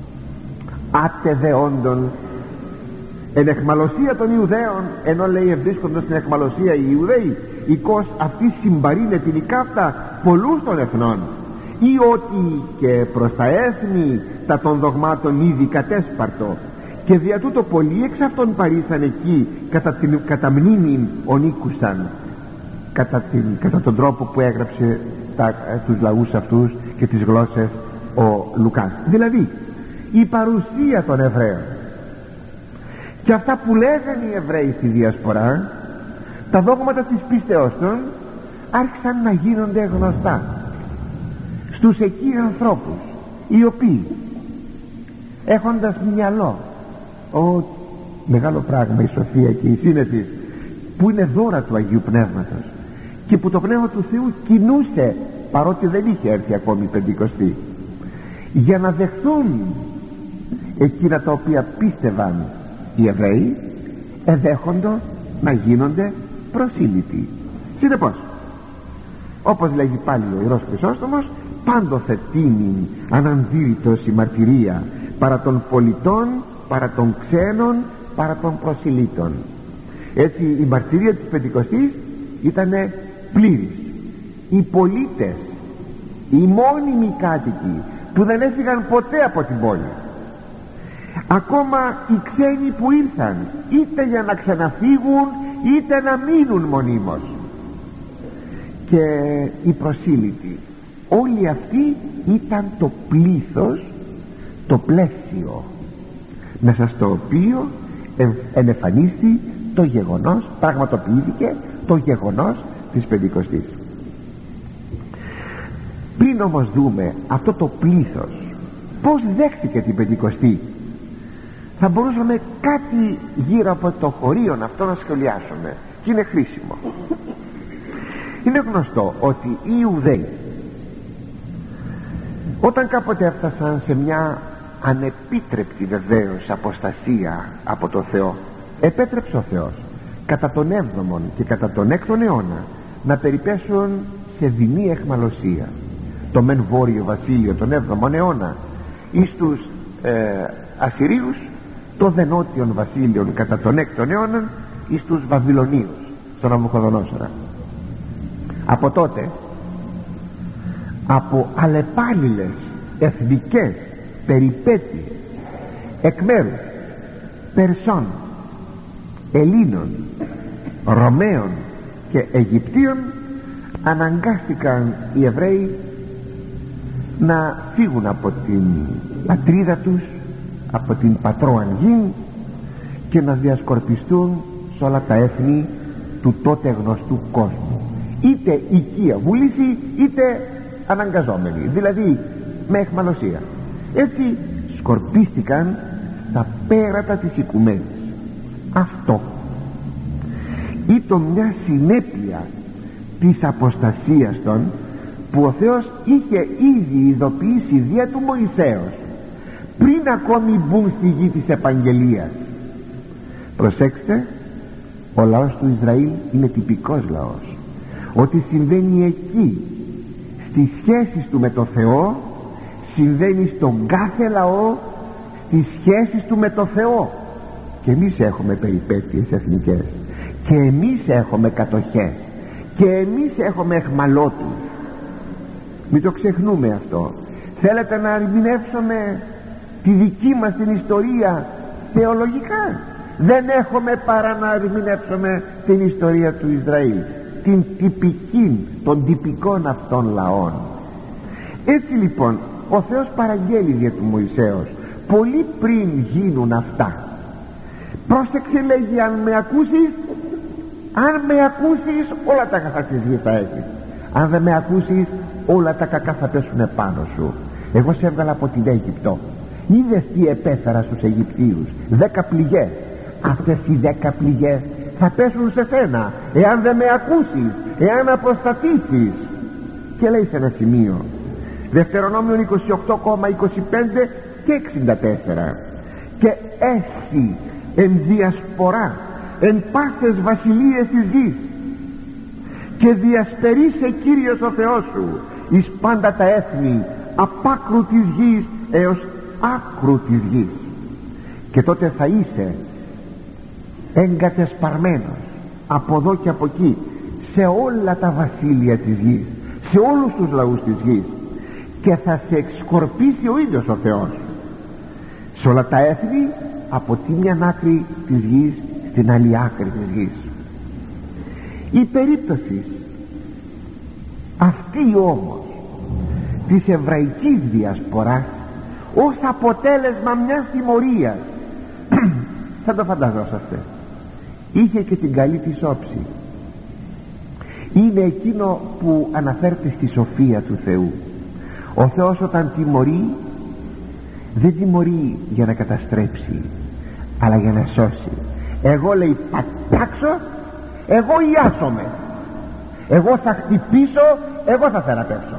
άτε δε όντων εν εχμαλωσία των Ιουδαίων, ενώ λέει ευρίσκοντος στην εχμαλωσία οι Ιουδαίοι, οικός αυτοί συμπαρήνε την ικάφτα πολλούς των εθνών, ή ότι και προς τα έθνη τα των δογμάτων ήδη κατέσπαρτο, και δια τούτο πολλοί εξ αυτών παρήσαν εκεί κατά, την, κατά μνήμην ονίκουσαν, κατά, την, κατά τον τρόπο που έγραψε τα, τους λαούς αυτούς και τις γλώσσες ο Λουκάς. Δηλαδή η παρουσία των Εβραίων και αυτά που λέγανε οι Εβραίοι στη Διασπορά, τα δόγματα της πίστεώς των άρχισαν να γίνονται γνωστά στους εκεί ανθρώπους, οι οποίοι έχοντας μυαλό, ο μεγάλο πράγμα η σοφία και η σύνεση που είναι δώρα του Αγίου Πνεύματος και που το Πνεύμα του Θεού κινούσε, παρότι δεν είχε έρθει ακόμη η Πεντηκοστή, για να δεχθούν εκείνα τα οποία πίστευαν οι Εβραίοι, εδέχοντο να γίνονται προσήλυτοι. Συνεπώς, όπως λέγει πάλι ο Ιερός Χρυσόστομος, πάντοθε τίμην αναντήρητος η μαρτυρία παρά των πολιτών, παρά των ξένων, παρά των προσηλήτων. Έτσι η μαρτυρία της Πεντηκοστής ήταν πλήρης. Οι πολίτες, οι μόνιμοι κάτοικοι που δεν έφυγαν ποτέ από την πόλη, ακόμα οι ξένοι που ήρθαν είτε για να ξαναφύγουν είτε να μείνουν μονίμως, και οι προσήλυτοι, όλοι αυτοί ήταν το πλήθος, το πλαίσιο μέσα στο οποίο ενεφανίστη το γεγονός, πραγματοποιήθηκε το γεγονός της Πεντηκοστής. Πριν όμως δούμε αυτό το πλήθος πως δέχτηκε την Πεντηκοστή, θα μπορούσαμε κάτι γύρω από το χωρίον αυτό να σχολιάσουμε, και είναι χρήσιμο. Είναι γνωστό ότι οι Ιουδαίοι, όταν κάποτε έφτασαν σε μια ανεπίτρεπτη βεβαίως αποστασία από το Θεό, επέτρεψε ο Θεός κατά τον έβδομον και κατά τον έκτον αιώνα να περιπέσουν σε δεινή εχμαλωσία. Το μεν βόρειο βασίλειο τον έβδομον αιώνα εις τους ε, Ασσυρίους, το δε νότιον βασίλειον κατά τον έκτον αιώνα εις τους Βαβυλωνίους, στον Ναβουχοδονόσορα. Από τότε, από αλλεπάλληλες εθνικές περιπέτειες εκ μέρους Περσών, Ελλήνων, Ρωμαίων και Αιγυπτίων, αναγκάστηκαν οι Εβραίοι να φύγουν από την πατρίδα τους, από την πατρόαν γην, και να διασκορπιστούν σε όλα τα έθνη του τότε γνωστού κόσμου, είτε οικία βούληση είτε αναγκαζόμενοι, δηλαδή με αιχμαλωσία. Έτσι σκορπίστηκαν στα πέρατα της οικουμένης. Αυτό ήταν μια συνέπεια της αποστασίας των, που ο Θεός είχε ήδη ειδοποιήσει δια του Μωυσέως πριν ακόμη μπουν στη γη της επαγγελίας. Προσέξτε, ο λαός του Ισραήλ είναι τυπικός λαός. Ό,τι συμβαίνει εκεί στις σχέσεις του με το Θεό συμβαίνει στον κάθε λαό στις σχέσεις του με το Θεό. Και εμείς έχουμε περιπέτειες εθνικές, και εμείς έχουμε κατοχές, και εμείς έχουμε αιχμαλώτους. Μην το ξεχνούμε αυτό. Θέλετε να ερμηνεύσουμε τη δική μας την ιστορία θεολογικά? Δεν έχουμε παρά να ερμηνεύσουμε την ιστορία του Ισραήλ, την τυπική των τυπικών αυτών λαών. Έτσι λοιπόν ο Θεός παραγγέλει δια του Μωυσέως πολύ πριν γίνουν αυτά. Πρόσεξε, λέγει, αν με ακούσεις, αν με ακούσεις όλα τα αγαθά της γης θα έχεις. Αν δεν με ακούσεις όλα τα κακά θα πέσουν επάνω σου. Εγώ σε έβγαλα από την Αίγυπτο. Είδες τι επέφερα στους Αιγυπτίους? Δέκα πληγές. Αυτές οι δέκα πληγές θα πέσουν σε σένα εάν δεν με ακούσεις, εάν αποσταθήσεις. Και λέει σε ένα σημείο, Δευτερονόμιον είκοσι οκτώ, είκοσι πέντε και εξήντα τέσσερα, και έσυ εν διασπορά εν πάσες βασιλείες της γης, και διαστερήσε Κύριος ο Θεός σου εις πάντα τα έθνη, απ' άκρου της γης έως άκρου της γης. Και τότε θα είσαι εγκατεσπαρμένος από εδώ και από εκεί σε όλα τα βασίλεια της γης, σε όλους τους λαούς της γης, και θα σε εξορπίσει ο ίδιος ο Θεός σε όλα τα έθνη, από τη μια άκρη της γης στην άλλη άκρη της γης. Η περίπτωση αυτή όμως της εβραϊκής διασποράς ως αποτέλεσμα μιας τιμωρίας θα το φανταζόσαστε, είχε και την καλή της όψη. Είναι εκείνο που αναφέρεται στη σοφία του Θεού. Ο Θεός όταν τιμωρεί, δεν τιμωρεί για να καταστρέψει, αλλά για να σώσει. Εγώ, λέει, πατάξω, εγώ ιάσομαι, εγώ θα χτυπήσω, εγώ θα θεραπεύσω.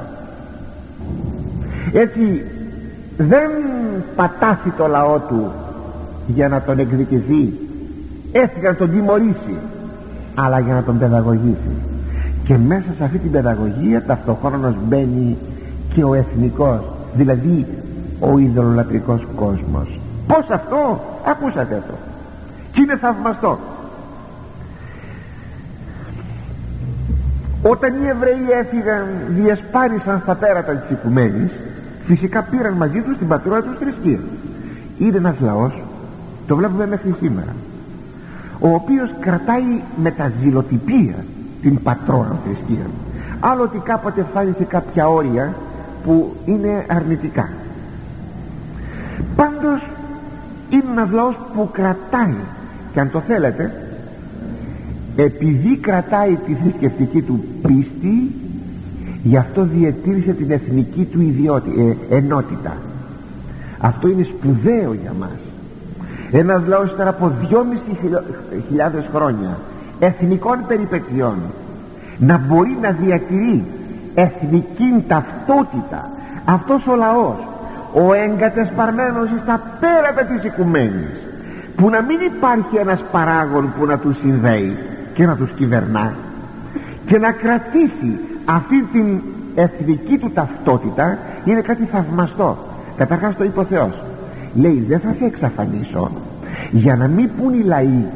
Έτσι δεν πατάσει το λαό του για να τον εκδικηθεί, έτσι για να τον τιμωρήσει, αλλά για να τον παιδαγωγήσει. Και μέσα σε αυτή την παιδαγωγία ταυτοχρόνως μπαίνει και ο εθνικός, δηλαδή ο ειδωλολατρικός κόσμος. Πώς αυτό? Ακούσατε το, και είναι θαυμαστό. Όταν οι Εβραίοι έφυγαν, διεσπάρισαν στα πέρατα της οικουμένης, φυσικά πήραν μαζί τους την πατρόα τους θρησκεία. Είναι ένας λαός, το βλέπουμε μέχρι σήμερα, ο οποίος κρατάει με τα ζηλοτυπία την πατρόα θρησκεία. Άλλο ότι κάποτε φτάνει σε κάποια όρια που είναι αρνητικά. Πάντως είναι ένας λαός που κρατάει, και αν το θέλετε, επειδή κρατάει τη θρησκευτική του πίστη, γι' αυτό διατήρησε την εθνική του ιδιότητα, ε, ενότητα. Αυτό είναι σπουδαίο για μας. Ένας λαός ύστερα από δυόμισι χιλιάδες χρόνια εθνικών περιπετειών να μπορεί να διατηρεί εθνική ταυτότητα, αυτός ο λαός, ο εγκατεσπαρμένος στα πέρατα της οικουμένης, που να μην υπάρχει ένας παράγων που να τους συνδέει και να τους κυβερνά, και να κρατήσει αυτή την εθνική του ταυτότητα είναι κάτι θαυμαστό. Καταρχάς το είπε ο Θεός, λέει δεν θα σε εξαφανίσω, για να μην πουν οι λαοί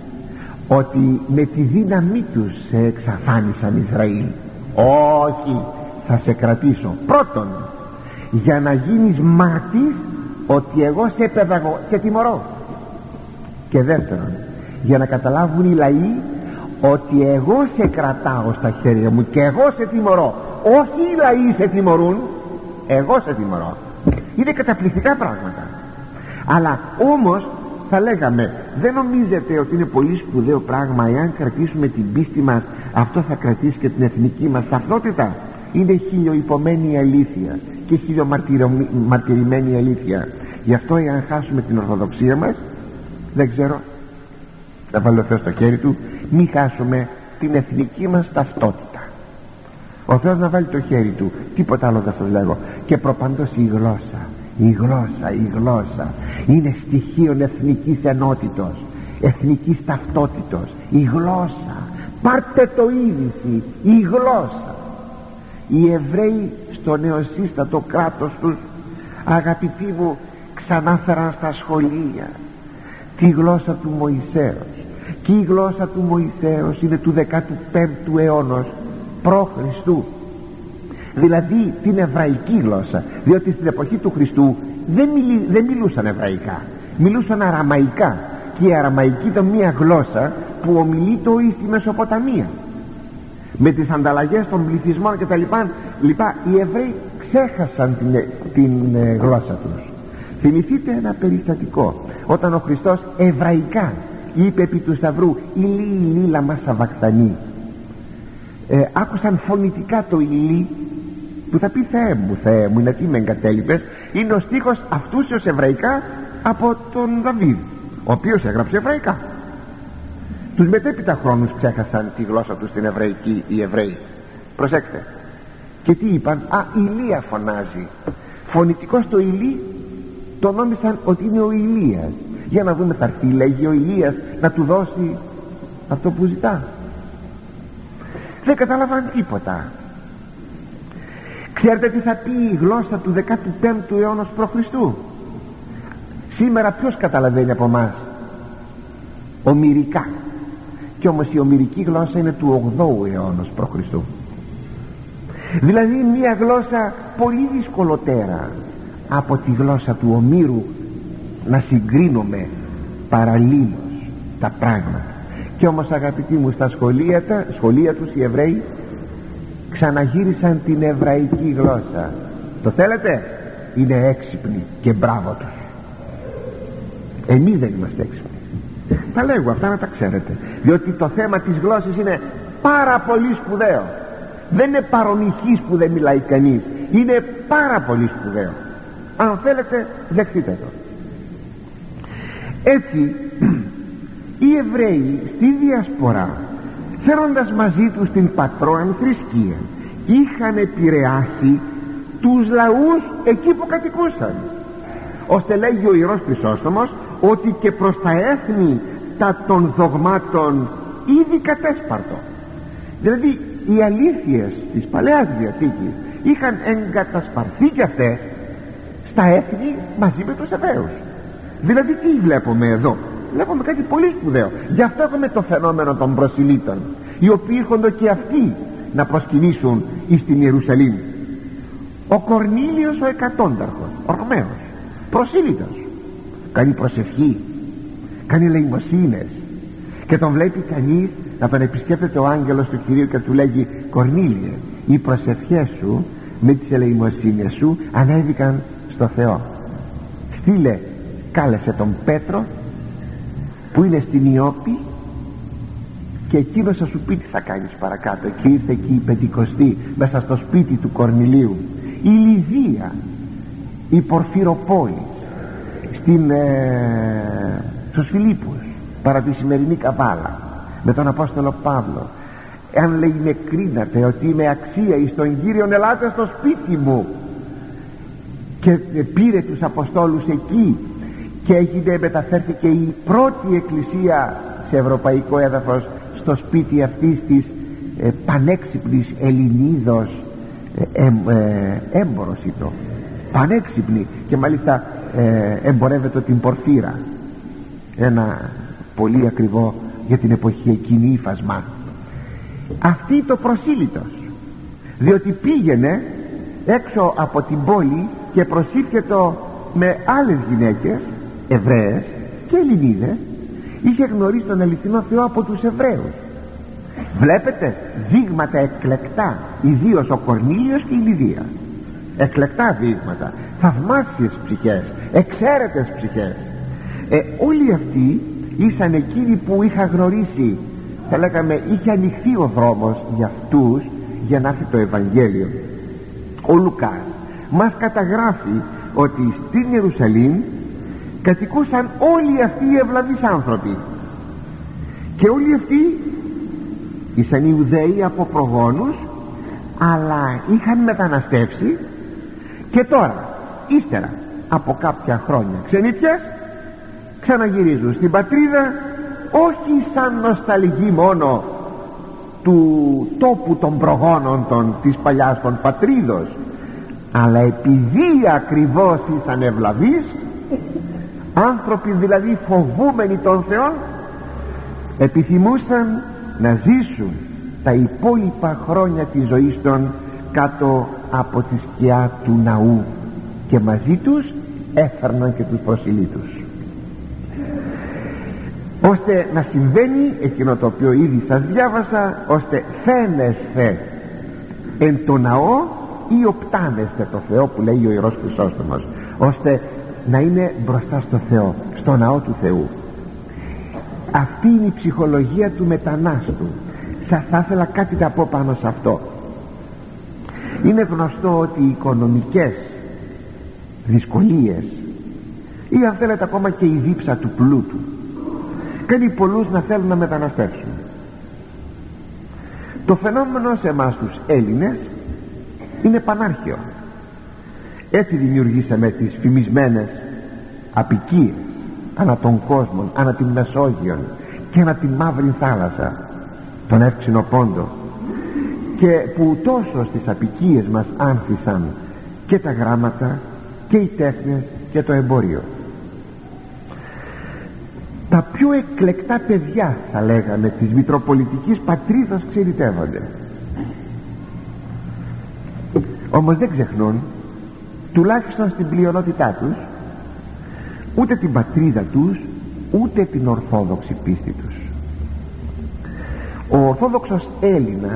ότι με τη δύναμή τους σε εξαφάνισαν Ισραήλ. Όχι, θα σε κρατήσω. Πρώτον, για να γίνεις μάρτης ότι εγώ σε παιδαγω, σε τιμωρώ. Και δεύτερον, για να καταλάβουν οι λαοί ότι εγώ σε κρατάω στα χέρια μου και εγώ σε τιμωρώ. Όχι οι λαοί σε τιμωρούν, εγώ σε τιμωρώ. Είναι καταπληκτικά πράγματα. Αλλά όμως θα λέγαμε, δεν νομίζετε ότι είναι πολύ σπουδαίο πράγμα εάν κρατήσουμε την πίστη μας, αυτό θα κρατήσει και την εθνική μας ταυτότητα? Είναι χιλιοϊπωμένη αλήθεια και χιλιομαρτυρημένη αλήθεια. Γι' αυτό εάν χάσουμε την Ορθοδοξία μας, δεν ξέρω, θα βάλω ο Θεός στο χέρι του, μην χάσουμε την εθνική μας ταυτότητα. Ο Θεός να βάλει το χέρι του, τίποτα άλλο δεν σας λέγω. Και προπαντός η γλώσσα, η γλώσσα, η γλώσσα είναι στοιχείο εθνικής ενότητος, εθνικής ταυτότητος. Η γλώσσα, πάρτε το είδηση, η γλώσσα. Οι Εβραίοι στο νεοσύστατο κράτος τους, αγαπητοί μου, ξανάφεραν στα σχολεία τη γλώσσα του Μωυσέως, και η γλώσσα του Μωυσέως είναι του δεκάτου πέμπτου αιώνα προ Χριστού, δηλαδή την εβραϊκή γλώσσα, διότι στην εποχή του Χριστού δεν, μιλή, δεν μιλούσαν εβραϊκά, μιλούσαν αραμαϊκά, και η αραμαϊκή ήταν μια γλώσσα που ομιλείται στη Μεσοποταμία. Με τις ανταλλαγές των πληθυσμών και τα λοιπά, λοιπά οι Εβραίοι ξέχασαν την, την ε, γλώσσα τους. Θυμηθείτε ένα περιστατικό, όταν ο Χριστός εβραϊκά είπε επί του Σταυρού «Ηλί, ηλί, λαμά σαβαχθανή». ε, άκουσαν φωνητικά το ηλί, που θα πει «Θεέ μου, Θεέ μου, είναι τι με εγκατέλειπες». Είναι ο στίχος αυτούσιος εβραϊκά από τον Δαβίδ, ο οποίος έγραψε εβραϊκά. Τους μετέπειτα χρόνους ξέχασαν τη γλώσσα τους στην εβραϊκή οι Εβραίοι. Προσέξτε, και τι είπαν? «Α, Ηλία φωνάζει». Φωνητικός το ηλί το νόμισαν ότι είναι ο Ηλίας. Για να δούμε, θα έρθει, λέγει, ο Ηλίας να του δώσει αυτό που ζητά. Δεν καταλάβαν τίποτα. Ξέρετε τι θα πει η γλώσσα του δεκάτου πέμπτου αιώνα προ Χριστού? Σήμερα ποιος καταλαβαίνει από εμάς? Ομηρικά. Κι όμως η ομηρική γλώσσα είναι του ογδόου αιώνα προ Χριστού. Δηλαδή μια γλώσσα πολύ δυσκολοτέρα από τη γλώσσα του Ομήρου να συγκρίνουμε παραλλήλως τα πράγματα. Κι όμως, αγαπητοί μου, στα σχολεία, τα, σχολεία τους οι Εβραίοι ξαναγύρισαν την εβραϊκή γλώσσα. Το θέλετε? Είναι έξυπνοι και μπράβο τους. Εμείς δεν είμαστε έξυπνοι. Τα λέγω αυτά να τα ξέρετε, διότι το θέμα της γλώσσης είναι πάρα πολύ σπουδαίο. Δεν είναι παρομυχής που δεν μιλάει κανείς, είναι πάρα πολύ σπουδαίο. Αν θέλετε, δεχτείτε το. Έτσι οι Εβραίοι στη Διασπορά, φέροντας μαζί τους την πατρόαν θρησκεία, είχαν επηρεάσει τους λαούς εκεί που κατοικούσαν, ώστε λέγει ο Ιερός Χρυσόστομος ότι και προς τα έθνη τα των δογμάτων ήδη κατέσπαρτο. Δηλαδή οι αλήθειες της Παλαιάς Διαθήκης είχαν εγκατασπαρθεί κι αυτές στα έθνη μαζί με τους Εβραίους. Δηλαδή τι βλέπουμε εδώ? Βλέπουμε κάτι πολύ σπουδαίο. Γι' αυτό έχουμε το φαινόμενο των προσιλήτων, οι οποίοι έρχονται και αυτοί να προσκυνήσουν εις την Ιερουσαλήμ. Ο Κορνήλιος ο εκατόνταρχος, ο Ρωμαίος, προσήλυτος, κάνει προσευχή, κάνει ελεημοσύνες, και τον βλέπει κανείς να τον επισκέπτεται ο άγγελος του Κυρίου και του λέγει «Κορνήλιε, οι προσευχές σου με τις ελεημοσύνες σου ανέβηκαν στο Θεό. Στείλε, κάλεσε τον Πέτρο που είναι στην Ιώπη και εκείνος θα σου πει τι θα κάνεις παρακάτω». Και ήρθε εκεί η Πεντηκοστή μέσα στο σπίτι του Κορνηλίου, η Λιδία, η Πορφυροπόλη, στην, ε, στους Φιλίππους παρά τη σημερινή Καβάλα, με τον Απόστολο Παύλο. Εάν λέει με κρίνατε ότι είμαι αξία εις τον Κύριον, ελάτε στο σπίτι μου. Και πήρε τους Αποστόλους εκεί και έγινε, μεταφέρθηκε η πρώτη εκκλησία σε ευρωπαϊκό έδαφος στο σπίτι αυτής της ε, πανέξυπνης Ελληνίδος ε, ε, ε, έμπορος ήτο, πανέξυπνη, και μάλιστα ε, εμπορεύεται την πορφύρα, ένα πολύ ακριβό για την εποχή εκείνη ύφασμα. Αυτή το προσήλυτος, διότι πήγαινε έξω από την πόλη και προσήφιετο με άλλες γυναίκες Εβραίες και Ελληνίδες, είχε γνωρίσει τον αληθινό Θεό από τους Εβραίους. Βλέπετε δείγματα εκλεκτά, ιδίως ο Κορνήλιος και η Λιδία, εκλεκτά δείγματα, θαυμάσιες ψυχές, εξαίρετες ψυχές. ε, όλοι αυτοί ήσαν εκείνοι που είχα γνωρίσει, θα λέγαμε είχε ανοιχθεί ο δρόμος για αυτούς για να έρθει το Ευαγγέλιο. Ο Λουκάς μας καταγράφει ότι στην Ιερουσαλήμ κατοικούσαν όλοι αυτοί οι ευλαβείς άνθρωποι, και όλοι αυτοί ήσαν Ιουδαίοι από προγόνους, αλλά είχαν μεταναστεύσει, και τώρα ύστερα από κάποια χρόνια ξενιτιές ξαναγυρίζουν στην πατρίδα, όχι σαν νοσταλγή μόνο του τόπου των προγόνων των, της παλιάς των πατρίδος, αλλά επειδή ακριβώς ήσαν ευλαβείς άνθρωποι, δηλαδή φοβούμενοι των Θεών, επιθυμούσαν να ζήσουν τα υπόλοιπα χρόνια της ζωής των κάτω από τη σκιά του ναού, και μαζί τους έφερναν και τους προσιλήτους, ώστε να συμβαίνει εκείνο το οποίο ήδη σας διάβασα, ώστε φαίνεσθε εν το ναό ή οπτάνεστε το Θεό, που λέει ο Ιερός Χρυσόστομος, ώστε να είναι μπροστά στο Θεό, στο ναό του Θεού. Αυτή είναι η ψυχολογία του μετανάστου. Σας θα ήθελα κάτι να πω πάνω σε αυτό. Είναι γνωστό ότι οι οικονομικές δυσκολίες, ή αν θέλετε ακόμα και η δίψα του πλούτου, κάνει πολλούς να θέλουν να μεταναστεύσουν. Το φαινόμενο σε εμάς τους Έλληνες είναι πανάρχαιο. Έτσι δημιουργήσαμε τις φημισμένες αποικίες ανά τον κόσμο, ανά την Μεσόγειο και ανά την Μαύρη Θάλασσα, τον Εύξηνο Πόντο, και που τόσο στις αποικίες μας άνθησαν και τα γράμματα και οι τέχνες και το εμπόριο. Τα πιο εκλεκτά παιδιά, θα λέγαμε, της μητροπολιτικής πατρίδας ξηριτεύονται. Όμως δεν ξεχνούν, τουλάχιστον στην πλειονότητά τους, ούτε την πατρίδα τους, ούτε την ορθόδοξη πίστη τους. Ο ορθόδοξος Έλληνας,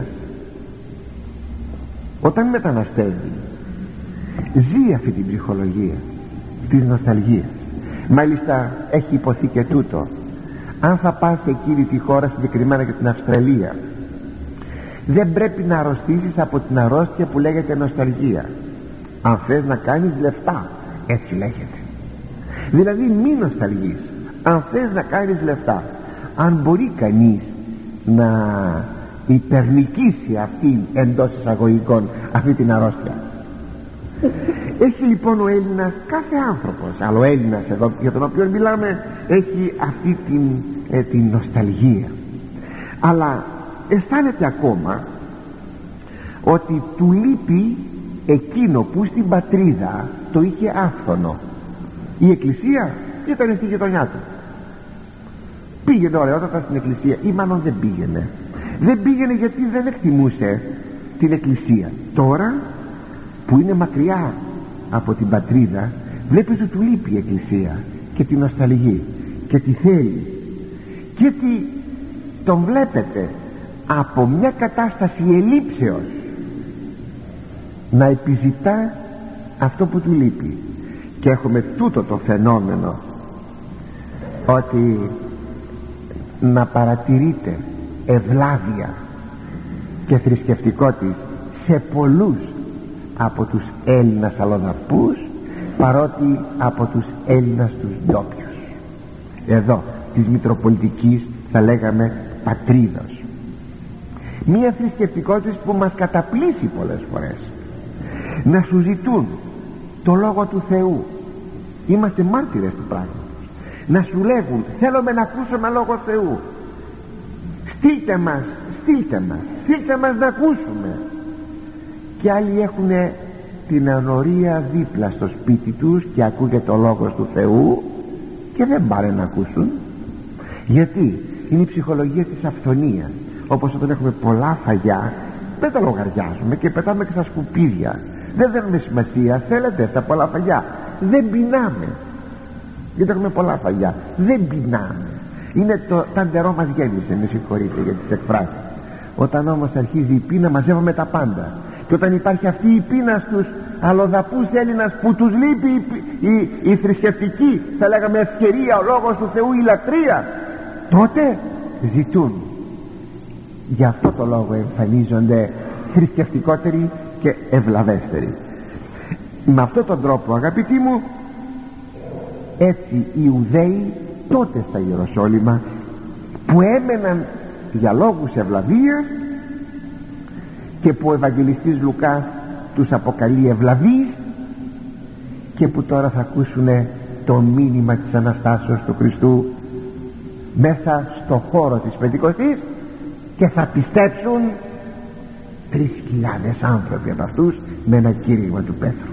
όταν μεταναστεύει, ζει αυτή την ψυχολογία της νοσταλγίας. Μάλιστα έχει υποθεί και τούτο: αν θα πας σε εκείνη τη χώρα, συγκεκριμένα και την Αυστραλία, δεν πρέπει να αρρωστήσεις από την αρρώστια που λέγεται νοσταλγία. Αν θες να κάνεις λεφτά, έτσι λέγεται, δηλαδή μη νοσταλγείς. Αν θες να κάνεις λεφτά, αν μπορεί κανείς να υπερνικήσει αυτή, εντός εισαγωγικών, αυτή την αρρώστια. Έχει λοιπόν ο Έλληνας, κάθε άνθρωπος, αλλά ο Έλληνας εδώ για τον οποίο μιλάμε, έχει αυτή την, ε, την νοσταλγία, αλλά αισθάνεται ακόμα ότι του λείπει εκείνο που στην πατρίδα το είχε άφθονο. Η εκκλησία ήταν στη γειτονιά του. Πήγαινε ωραιότατα στην εκκλησία, ή μάλλον δεν πήγαινε. Δεν πήγαινε γιατί δεν εκτιμούσε την εκκλησία. Τώρα που είναι μακριά από την πατρίδα, βλέπει ότι του λείπει η εκκλησία και την νοσταλγεί και τη θέλει, και ότι τον βλέπετε από μια κατάσταση ελήψεως να επιζητά αυτό που του λείπει. Και έχουμε τούτο το φαινόμενο, ότι να παρατηρείτε ευλάβεια και θρησκευτικότητα σε πολλούς από τους Έλληνας αλλοδαπούς, παρότι από τους Έλληνας τους ντόπιους εδώ της μητροπολιτικής, θα λέγαμε, πατρίδος. Μία θρησκευτικότητα που μας καταπλήσει πολλές φορές. Να σου ζητούν το Λόγο του Θεού, είμαστε μάρτυρες του πράγματος, να σου λέγουν θέλουμε να ακούσουμε Λόγο Θεού, στείλτε μας στείλτε μας, στείλτε μας να ακούσουμε. Και άλλοι έχουν την ανορία δίπλα στο σπίτι τους και ακούγεται ο λόγος του Θεού και δεν πάνε να ακούσουν. Γιατί είναι η ψυχολογία της αυθονίας. Όπως όταν έχουμε πολλά φαγιά δεν τα λογαριάζουμε και πετάμε και στα σκουπίδια, δεν δίνουμε σημασία. Θέλετε στα πολλά φαγιά, δεν πεινάμε γιατί έχουμε πολλά φαγιά, δεν πεινάμε. Είναι το ταντερό μας γέμισε, με συγχωρείτε για τις εκφράσεις. Όταν όμως αρχίζει η πείνα μαζεύουμε τα πάντα. Και όταν υπάρχει αυτή η πείνα στους αλλοδαπούς Έλληνας που τους λείπει η, η, η θρησκευτική, θα λέγαμε ευκαιρία, ο λόγος του Θεού, η λατρεία, τότε ζητούν. Γι' αυτό το λόγο εμφανίζονται θρησκευτικότεροι και ευλαβέστεροι. Με αυτόν τον τρόπο, αγαπητοί μου, έτσι οι Ιουδαίοι τότε στα Ιεροσόλυμα, που έμεναν για λόγους ευλαβίας και που ο Ευαγγελιστής Λουκάς τους αποκαλεί ευλαβείς, και που τώρα θα ακούσουν το μήνυμα της Αναστάσεως του Χριστού μέσα στο χώρο της Πεντηκοστής και θα πιστέψουν τρεις χιλιάδες άνθρωποι από αυτούς με ένα κήρυγμα του Πέτρου.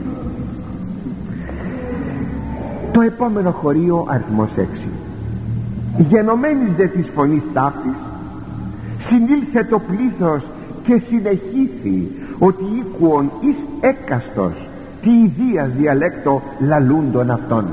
Το επόμενο χωρίο, αριθμός έξι. Γενομένης δε της φωνής ταύτης συνήλθε το πλήθος και συνεχίσει ότι οίκουον εις έκαστος τη ιδίας διαλέκτο λαλούντον αυτών.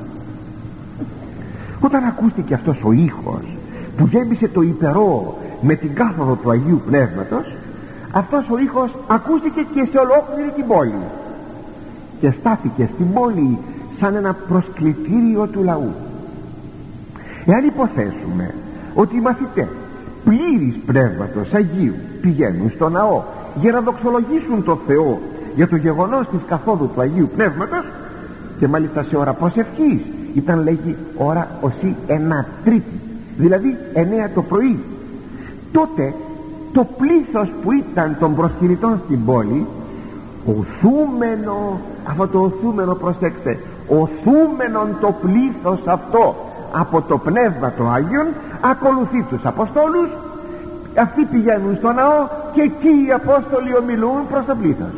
Όταν ακούστηκε αυτός ο ήχος που γέμισε το υπερό με την κάθοδο του Αγίου Πνεύματος, αυτός ο ήχος ακούστηκε και σε ολόκληρη την πόλη και στάθηκε στην πόλη σαν ένα προσκλητήριο του λαού. Εάν υποθέσουμε ότι οι μαθητές πλήρης Πνεύματος Αγίου πηγαίνουν στο ναό για να δοξολογήσουν τον Θεό για το γεγονός της καθόδου του Αγίου Πνεύματος, και μάλιστα σε ώρα προσευχής, ήταν λέγει ώρα οσί ενά τρίτη, δηλαδή εννέα το πρωί, τότε το πλήθος που ήταν των προσκυνητών στην πόλη, οθούμενο, αυτό το οθούμενο, προσέξτε, οθούμενον το πλήθος αυτό από το Πνεύμα το Άγιον, ακολουθεί τους Αποστόλους. Αυτοί πηγαίνουν στο ναό και εκεί οι Απόστολοι ομιλούν προς το πλήθος.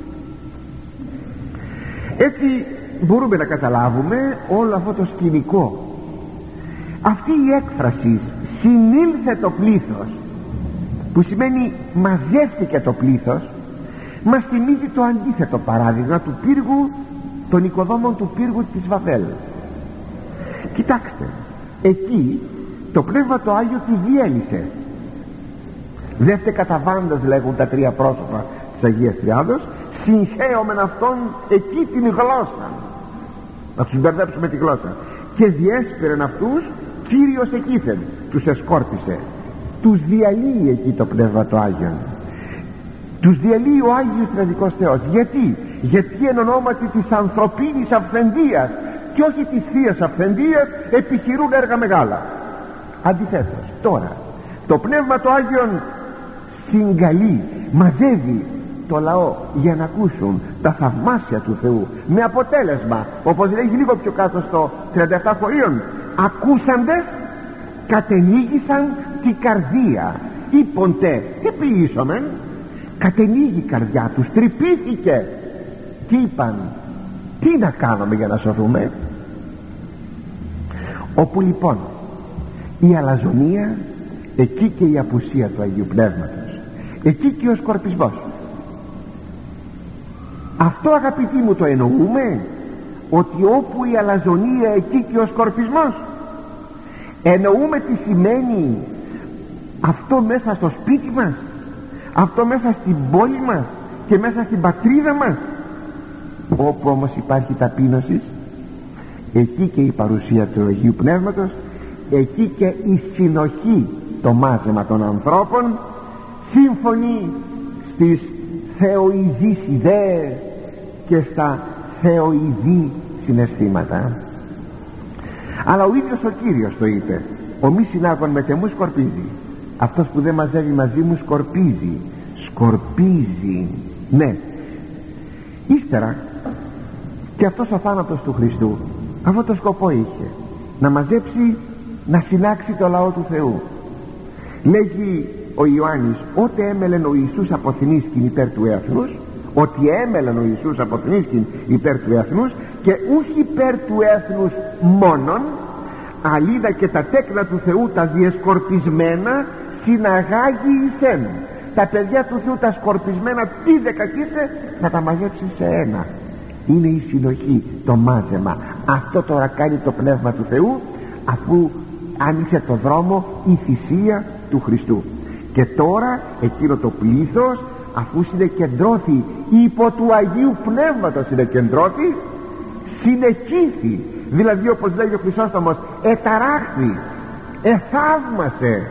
Έτσι μπορούμε να καταλάβουμε όλο αυτό το σκηνικό. Αυτή η έκφραση συνήλθε το πλήθος, που σημαίνει μαζεύτηκε το πλήθος, μας θυμίζει το αντίθετο παράδειγμα του πύργου, των οικοδόμων του πύργου της Βαβέλ. Κοιτάξτε, εκεί το Πνεύμα το Άγιο τους διέλυσε. Δεύτε καταβάντας, λέγουν τα τρία πρόσωπα της Αγίας Τριάδος, συγχέομεν αυτόν εκεί την γλώσσα, να τους μπερδέψουμε τη γλώσσα, και διέσπηρεν αυτούς Κύριος εκείθεν, τους εσκόρπισε. Τους διαλύει εκεί το Πνεύμα το Άγιον, τους διαλύει ο Άγιος Τραδικός Θεός. Γιατί? Γιατί εν ονόματι της ανθρωπίνης αυθεντίας και όχι της Θείας αυθεντίας επιχειρούν έργα μεγάλα. Αντιθέτως, τώρα το Πνεύμα το Άγιον συγκαλεί, μαζεύει το λαό για να ακούσουν τα θαυμάσια του Θεού, με αποτέλεσμα, όπως λέγει λίγο πιο κάτω στο τριάντα επτά χωρίων, ακούσαντες κατενίγησαν την καρδία, είποντε τι ποιήσομεν. Κατενίγει η καρδιά τους, τρυπήθηκε και είπαν τι να κάνουμε για να σωθούμε. Όπου λοιπόν η αλαζονία, εκεί και η απουσία του Αγίου Πνεύματος, εκεί και ο σκορπισμός. Αυτό, αγαπητοί μου, το εννοούμε, ότι όπου η αλαζονία, εκεί και ο σκορπισμός. Εννοούμε τι σημαίνει αυτό μέσα στο σπίτι μας, αυτό μέσα στην πόλη μας και μέσα στην πατρίδα μας. Όπου όμως υπάρχει ταπείνωση, εκεί και η παρουσία του Αγίου Πνεύματος, εκεί και η συνοχή, το μάζεμα των ανθρώπων σύμφωνοι στις θεοειδείς ιδέες και στα θεοειδή συναισθήματα. Αλλά ο ίδιος ο Κύριος το είπε, ο μη συνάγων με τεμού σκορπίζει. Αυτός που δεν μαζεύει μαζί μου σκορπίζει. Σκορπίζει, ναι. Ύστερα και αυτός ο θάνατος του Χριστού αυτό το σκοπό είχε, να μαζέψει, να συνάξει το λαό του Θεού. Λέγει ο Ιωάννης ότι έμελεν ο Ιησούς αποθυνίσκην υπέρ του έθνους, ότι έμελεν ο Ιησούς αποθυνίσκην υπέρ του έθνους, και ούχ υπέρ του έθνους μόνον, αλίδα και τα τέκνα του Θεού τα διεσκορπισμένα συναγάγει εισέν. Τα παιδιά του Θεού τα σκορπισμένα τι δεκακίσε να τα μαζέψει σε ένα. Είναι η συνοχή, το μάζεμα. Αυτό τώρα κάνει το Πνεύμα του Θεού, αφού άνοιξε το δρόμο η θυσία του Χριστού. Και τώρα εκείνο το πλήθος, αφού συνεκεντρώθη υπό του Αγίου Πνεύματος, συνεκεντρώθη, συνεχίσει, δηλαδή όπως λέει ο Χρυσόστομος, εταράχθη, εθαύμασε.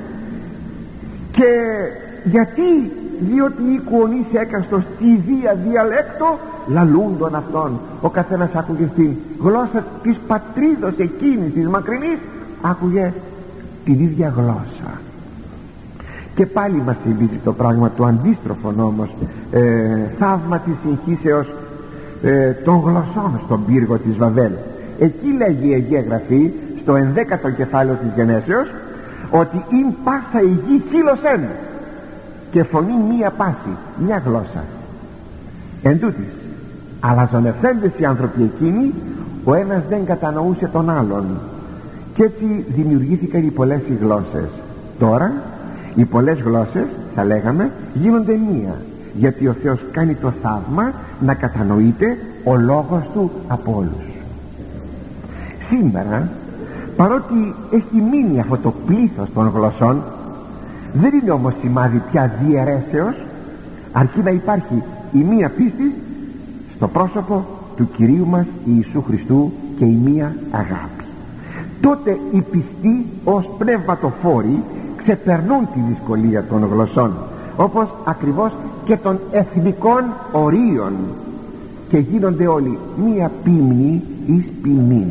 Και γιατί? Διότι οίκουον είσαι έκαστος τη δία διαλέκτο λαλούντον αυτών. Ο καθένας άκουγε στην γλώσσα της πατρίδος εκείνης της μακρινής, άκουγε την ίδια γλώσσα. Και πάλι μας θυμίζει το πράγμα το αντίστροφο όμως, ε, θαύμα της συγχύσεως ε, των γλωσσών στον πύργο της Βαβέλ. Εκεί λέγει η Αγία Γραφή στο ενδέκατο κεφάλαιο της Γενέσεως ότι «ειν πάσα η γη φίλωσεν» και φωνή μία πάση, μια γλώσσα. Εν τούτοις, αλαζονευθέντες οι άνθρωποι εκείνοι, ο ένας δεν κατανοούσε τον άλλον, και έτσι δημιουργήθηκαν οι πολλές οι γλώσσες. Τώρα οι πολλές γλώσσες, θα λέγαμε, γίνονται μία, γιατί ο Θεός κάνει το θαύμα να κατανοείται ο λόγος του από όλους. Σήμερα, παρότι έχει μείνει αυτό το πλήθος των γλωσσών, δεν είναι όμως σημάδι πια διαιρέσεως, αρκεί να υπάρχει η μία πίστη στο πρόσωπο του Κυρίου μας Ιησού Χριστού και η μία αγάπη. Τότε οι πιστοί ως πνευματοφόροι ξεπερνούν τη δυσκολία των γλωσσών, όπως ακριβώς και των εθνικών ορίων, και γίνονται όλοι μία πίμνη εις ποιμήν.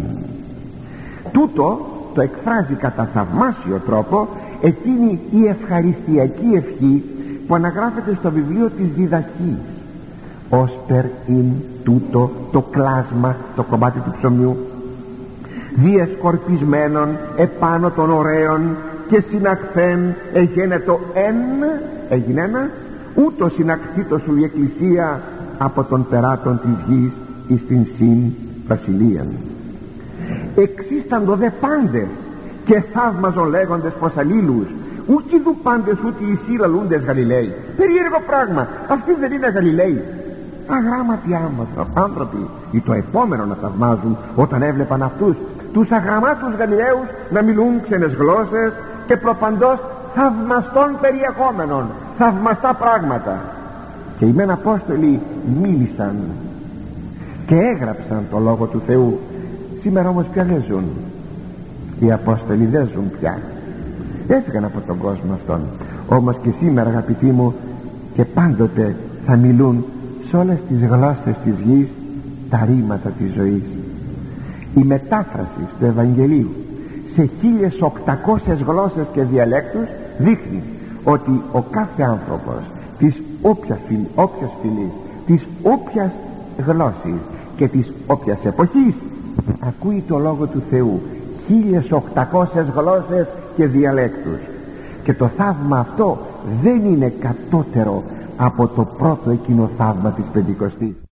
Τούτο το εκφράζει κατά θαυμάσιο τρόπο εκείνη η ευχαριστιακή ευχή που αναγράφεται στο βιβλίο της Διδαχής, «Όσπερ ειν τούτο το κλάσμα», το κομμάτι του ψωμιού, «διεσκορπισμένων επάνω των ωραίων και συναχθέν εγένετο εν», έγινε ένα, «ούτω συναχθήτω σου η Εκκλησία από των περάτων της γης εις την συν βασιλείαν». Εξίσταντο δε πάντες και θαύμαζον λέγοντες πως αλλήλους, ούκ ειδού πάντες ούτε οι σύλλαλούντες Γαλιλαίοι. Περίεργο πράγμα, αυτοί δεν είναι Γαλιλαίοι, αγράμματοι άνθρωποι. Ή το επόμενο να θαυμάζουν όταν έβλεπαν αυτούς τους αγραμμάτους Γαλιλαίους να μιλούν ξένες γλώσσες και προπαντός θαυμαστών περιεχόμενων, θαυμαστά πράγματα. Και οι μεν Απόστολοι μίλησαν και έγραψαν το Λόγο του Θεού. Σήμερα όμως πια δεν ζουν. Οι Απόστολοι δεν ζουν πια, έφυγαν από τον κόσμο αυτόν. Όμως και σήμερα, αγαπητοί μου, και πάντοτε θα μιλούν σε όλες τις γλώσσες της γης τα ρήματα της ζωής. Η μετάφραση του Ευαγγελίου σε χίλιες οκτακόσιες γλώσσες και διαλέκτους δείχνει ότι ο κάθε άνθρωπος της όποιας φυλής, όποιας φυλής, της όποιας γλώσσης και της όποιας εποχής ακούει το Λόγο του Θεού, χίλιες οκτακόσιες γλώσσες και διαλέκτους. Και το θαύμα αυτό δεν είναι κατώτερο από το πρώτο εκείνο θαύμα της Πεντηκοστής.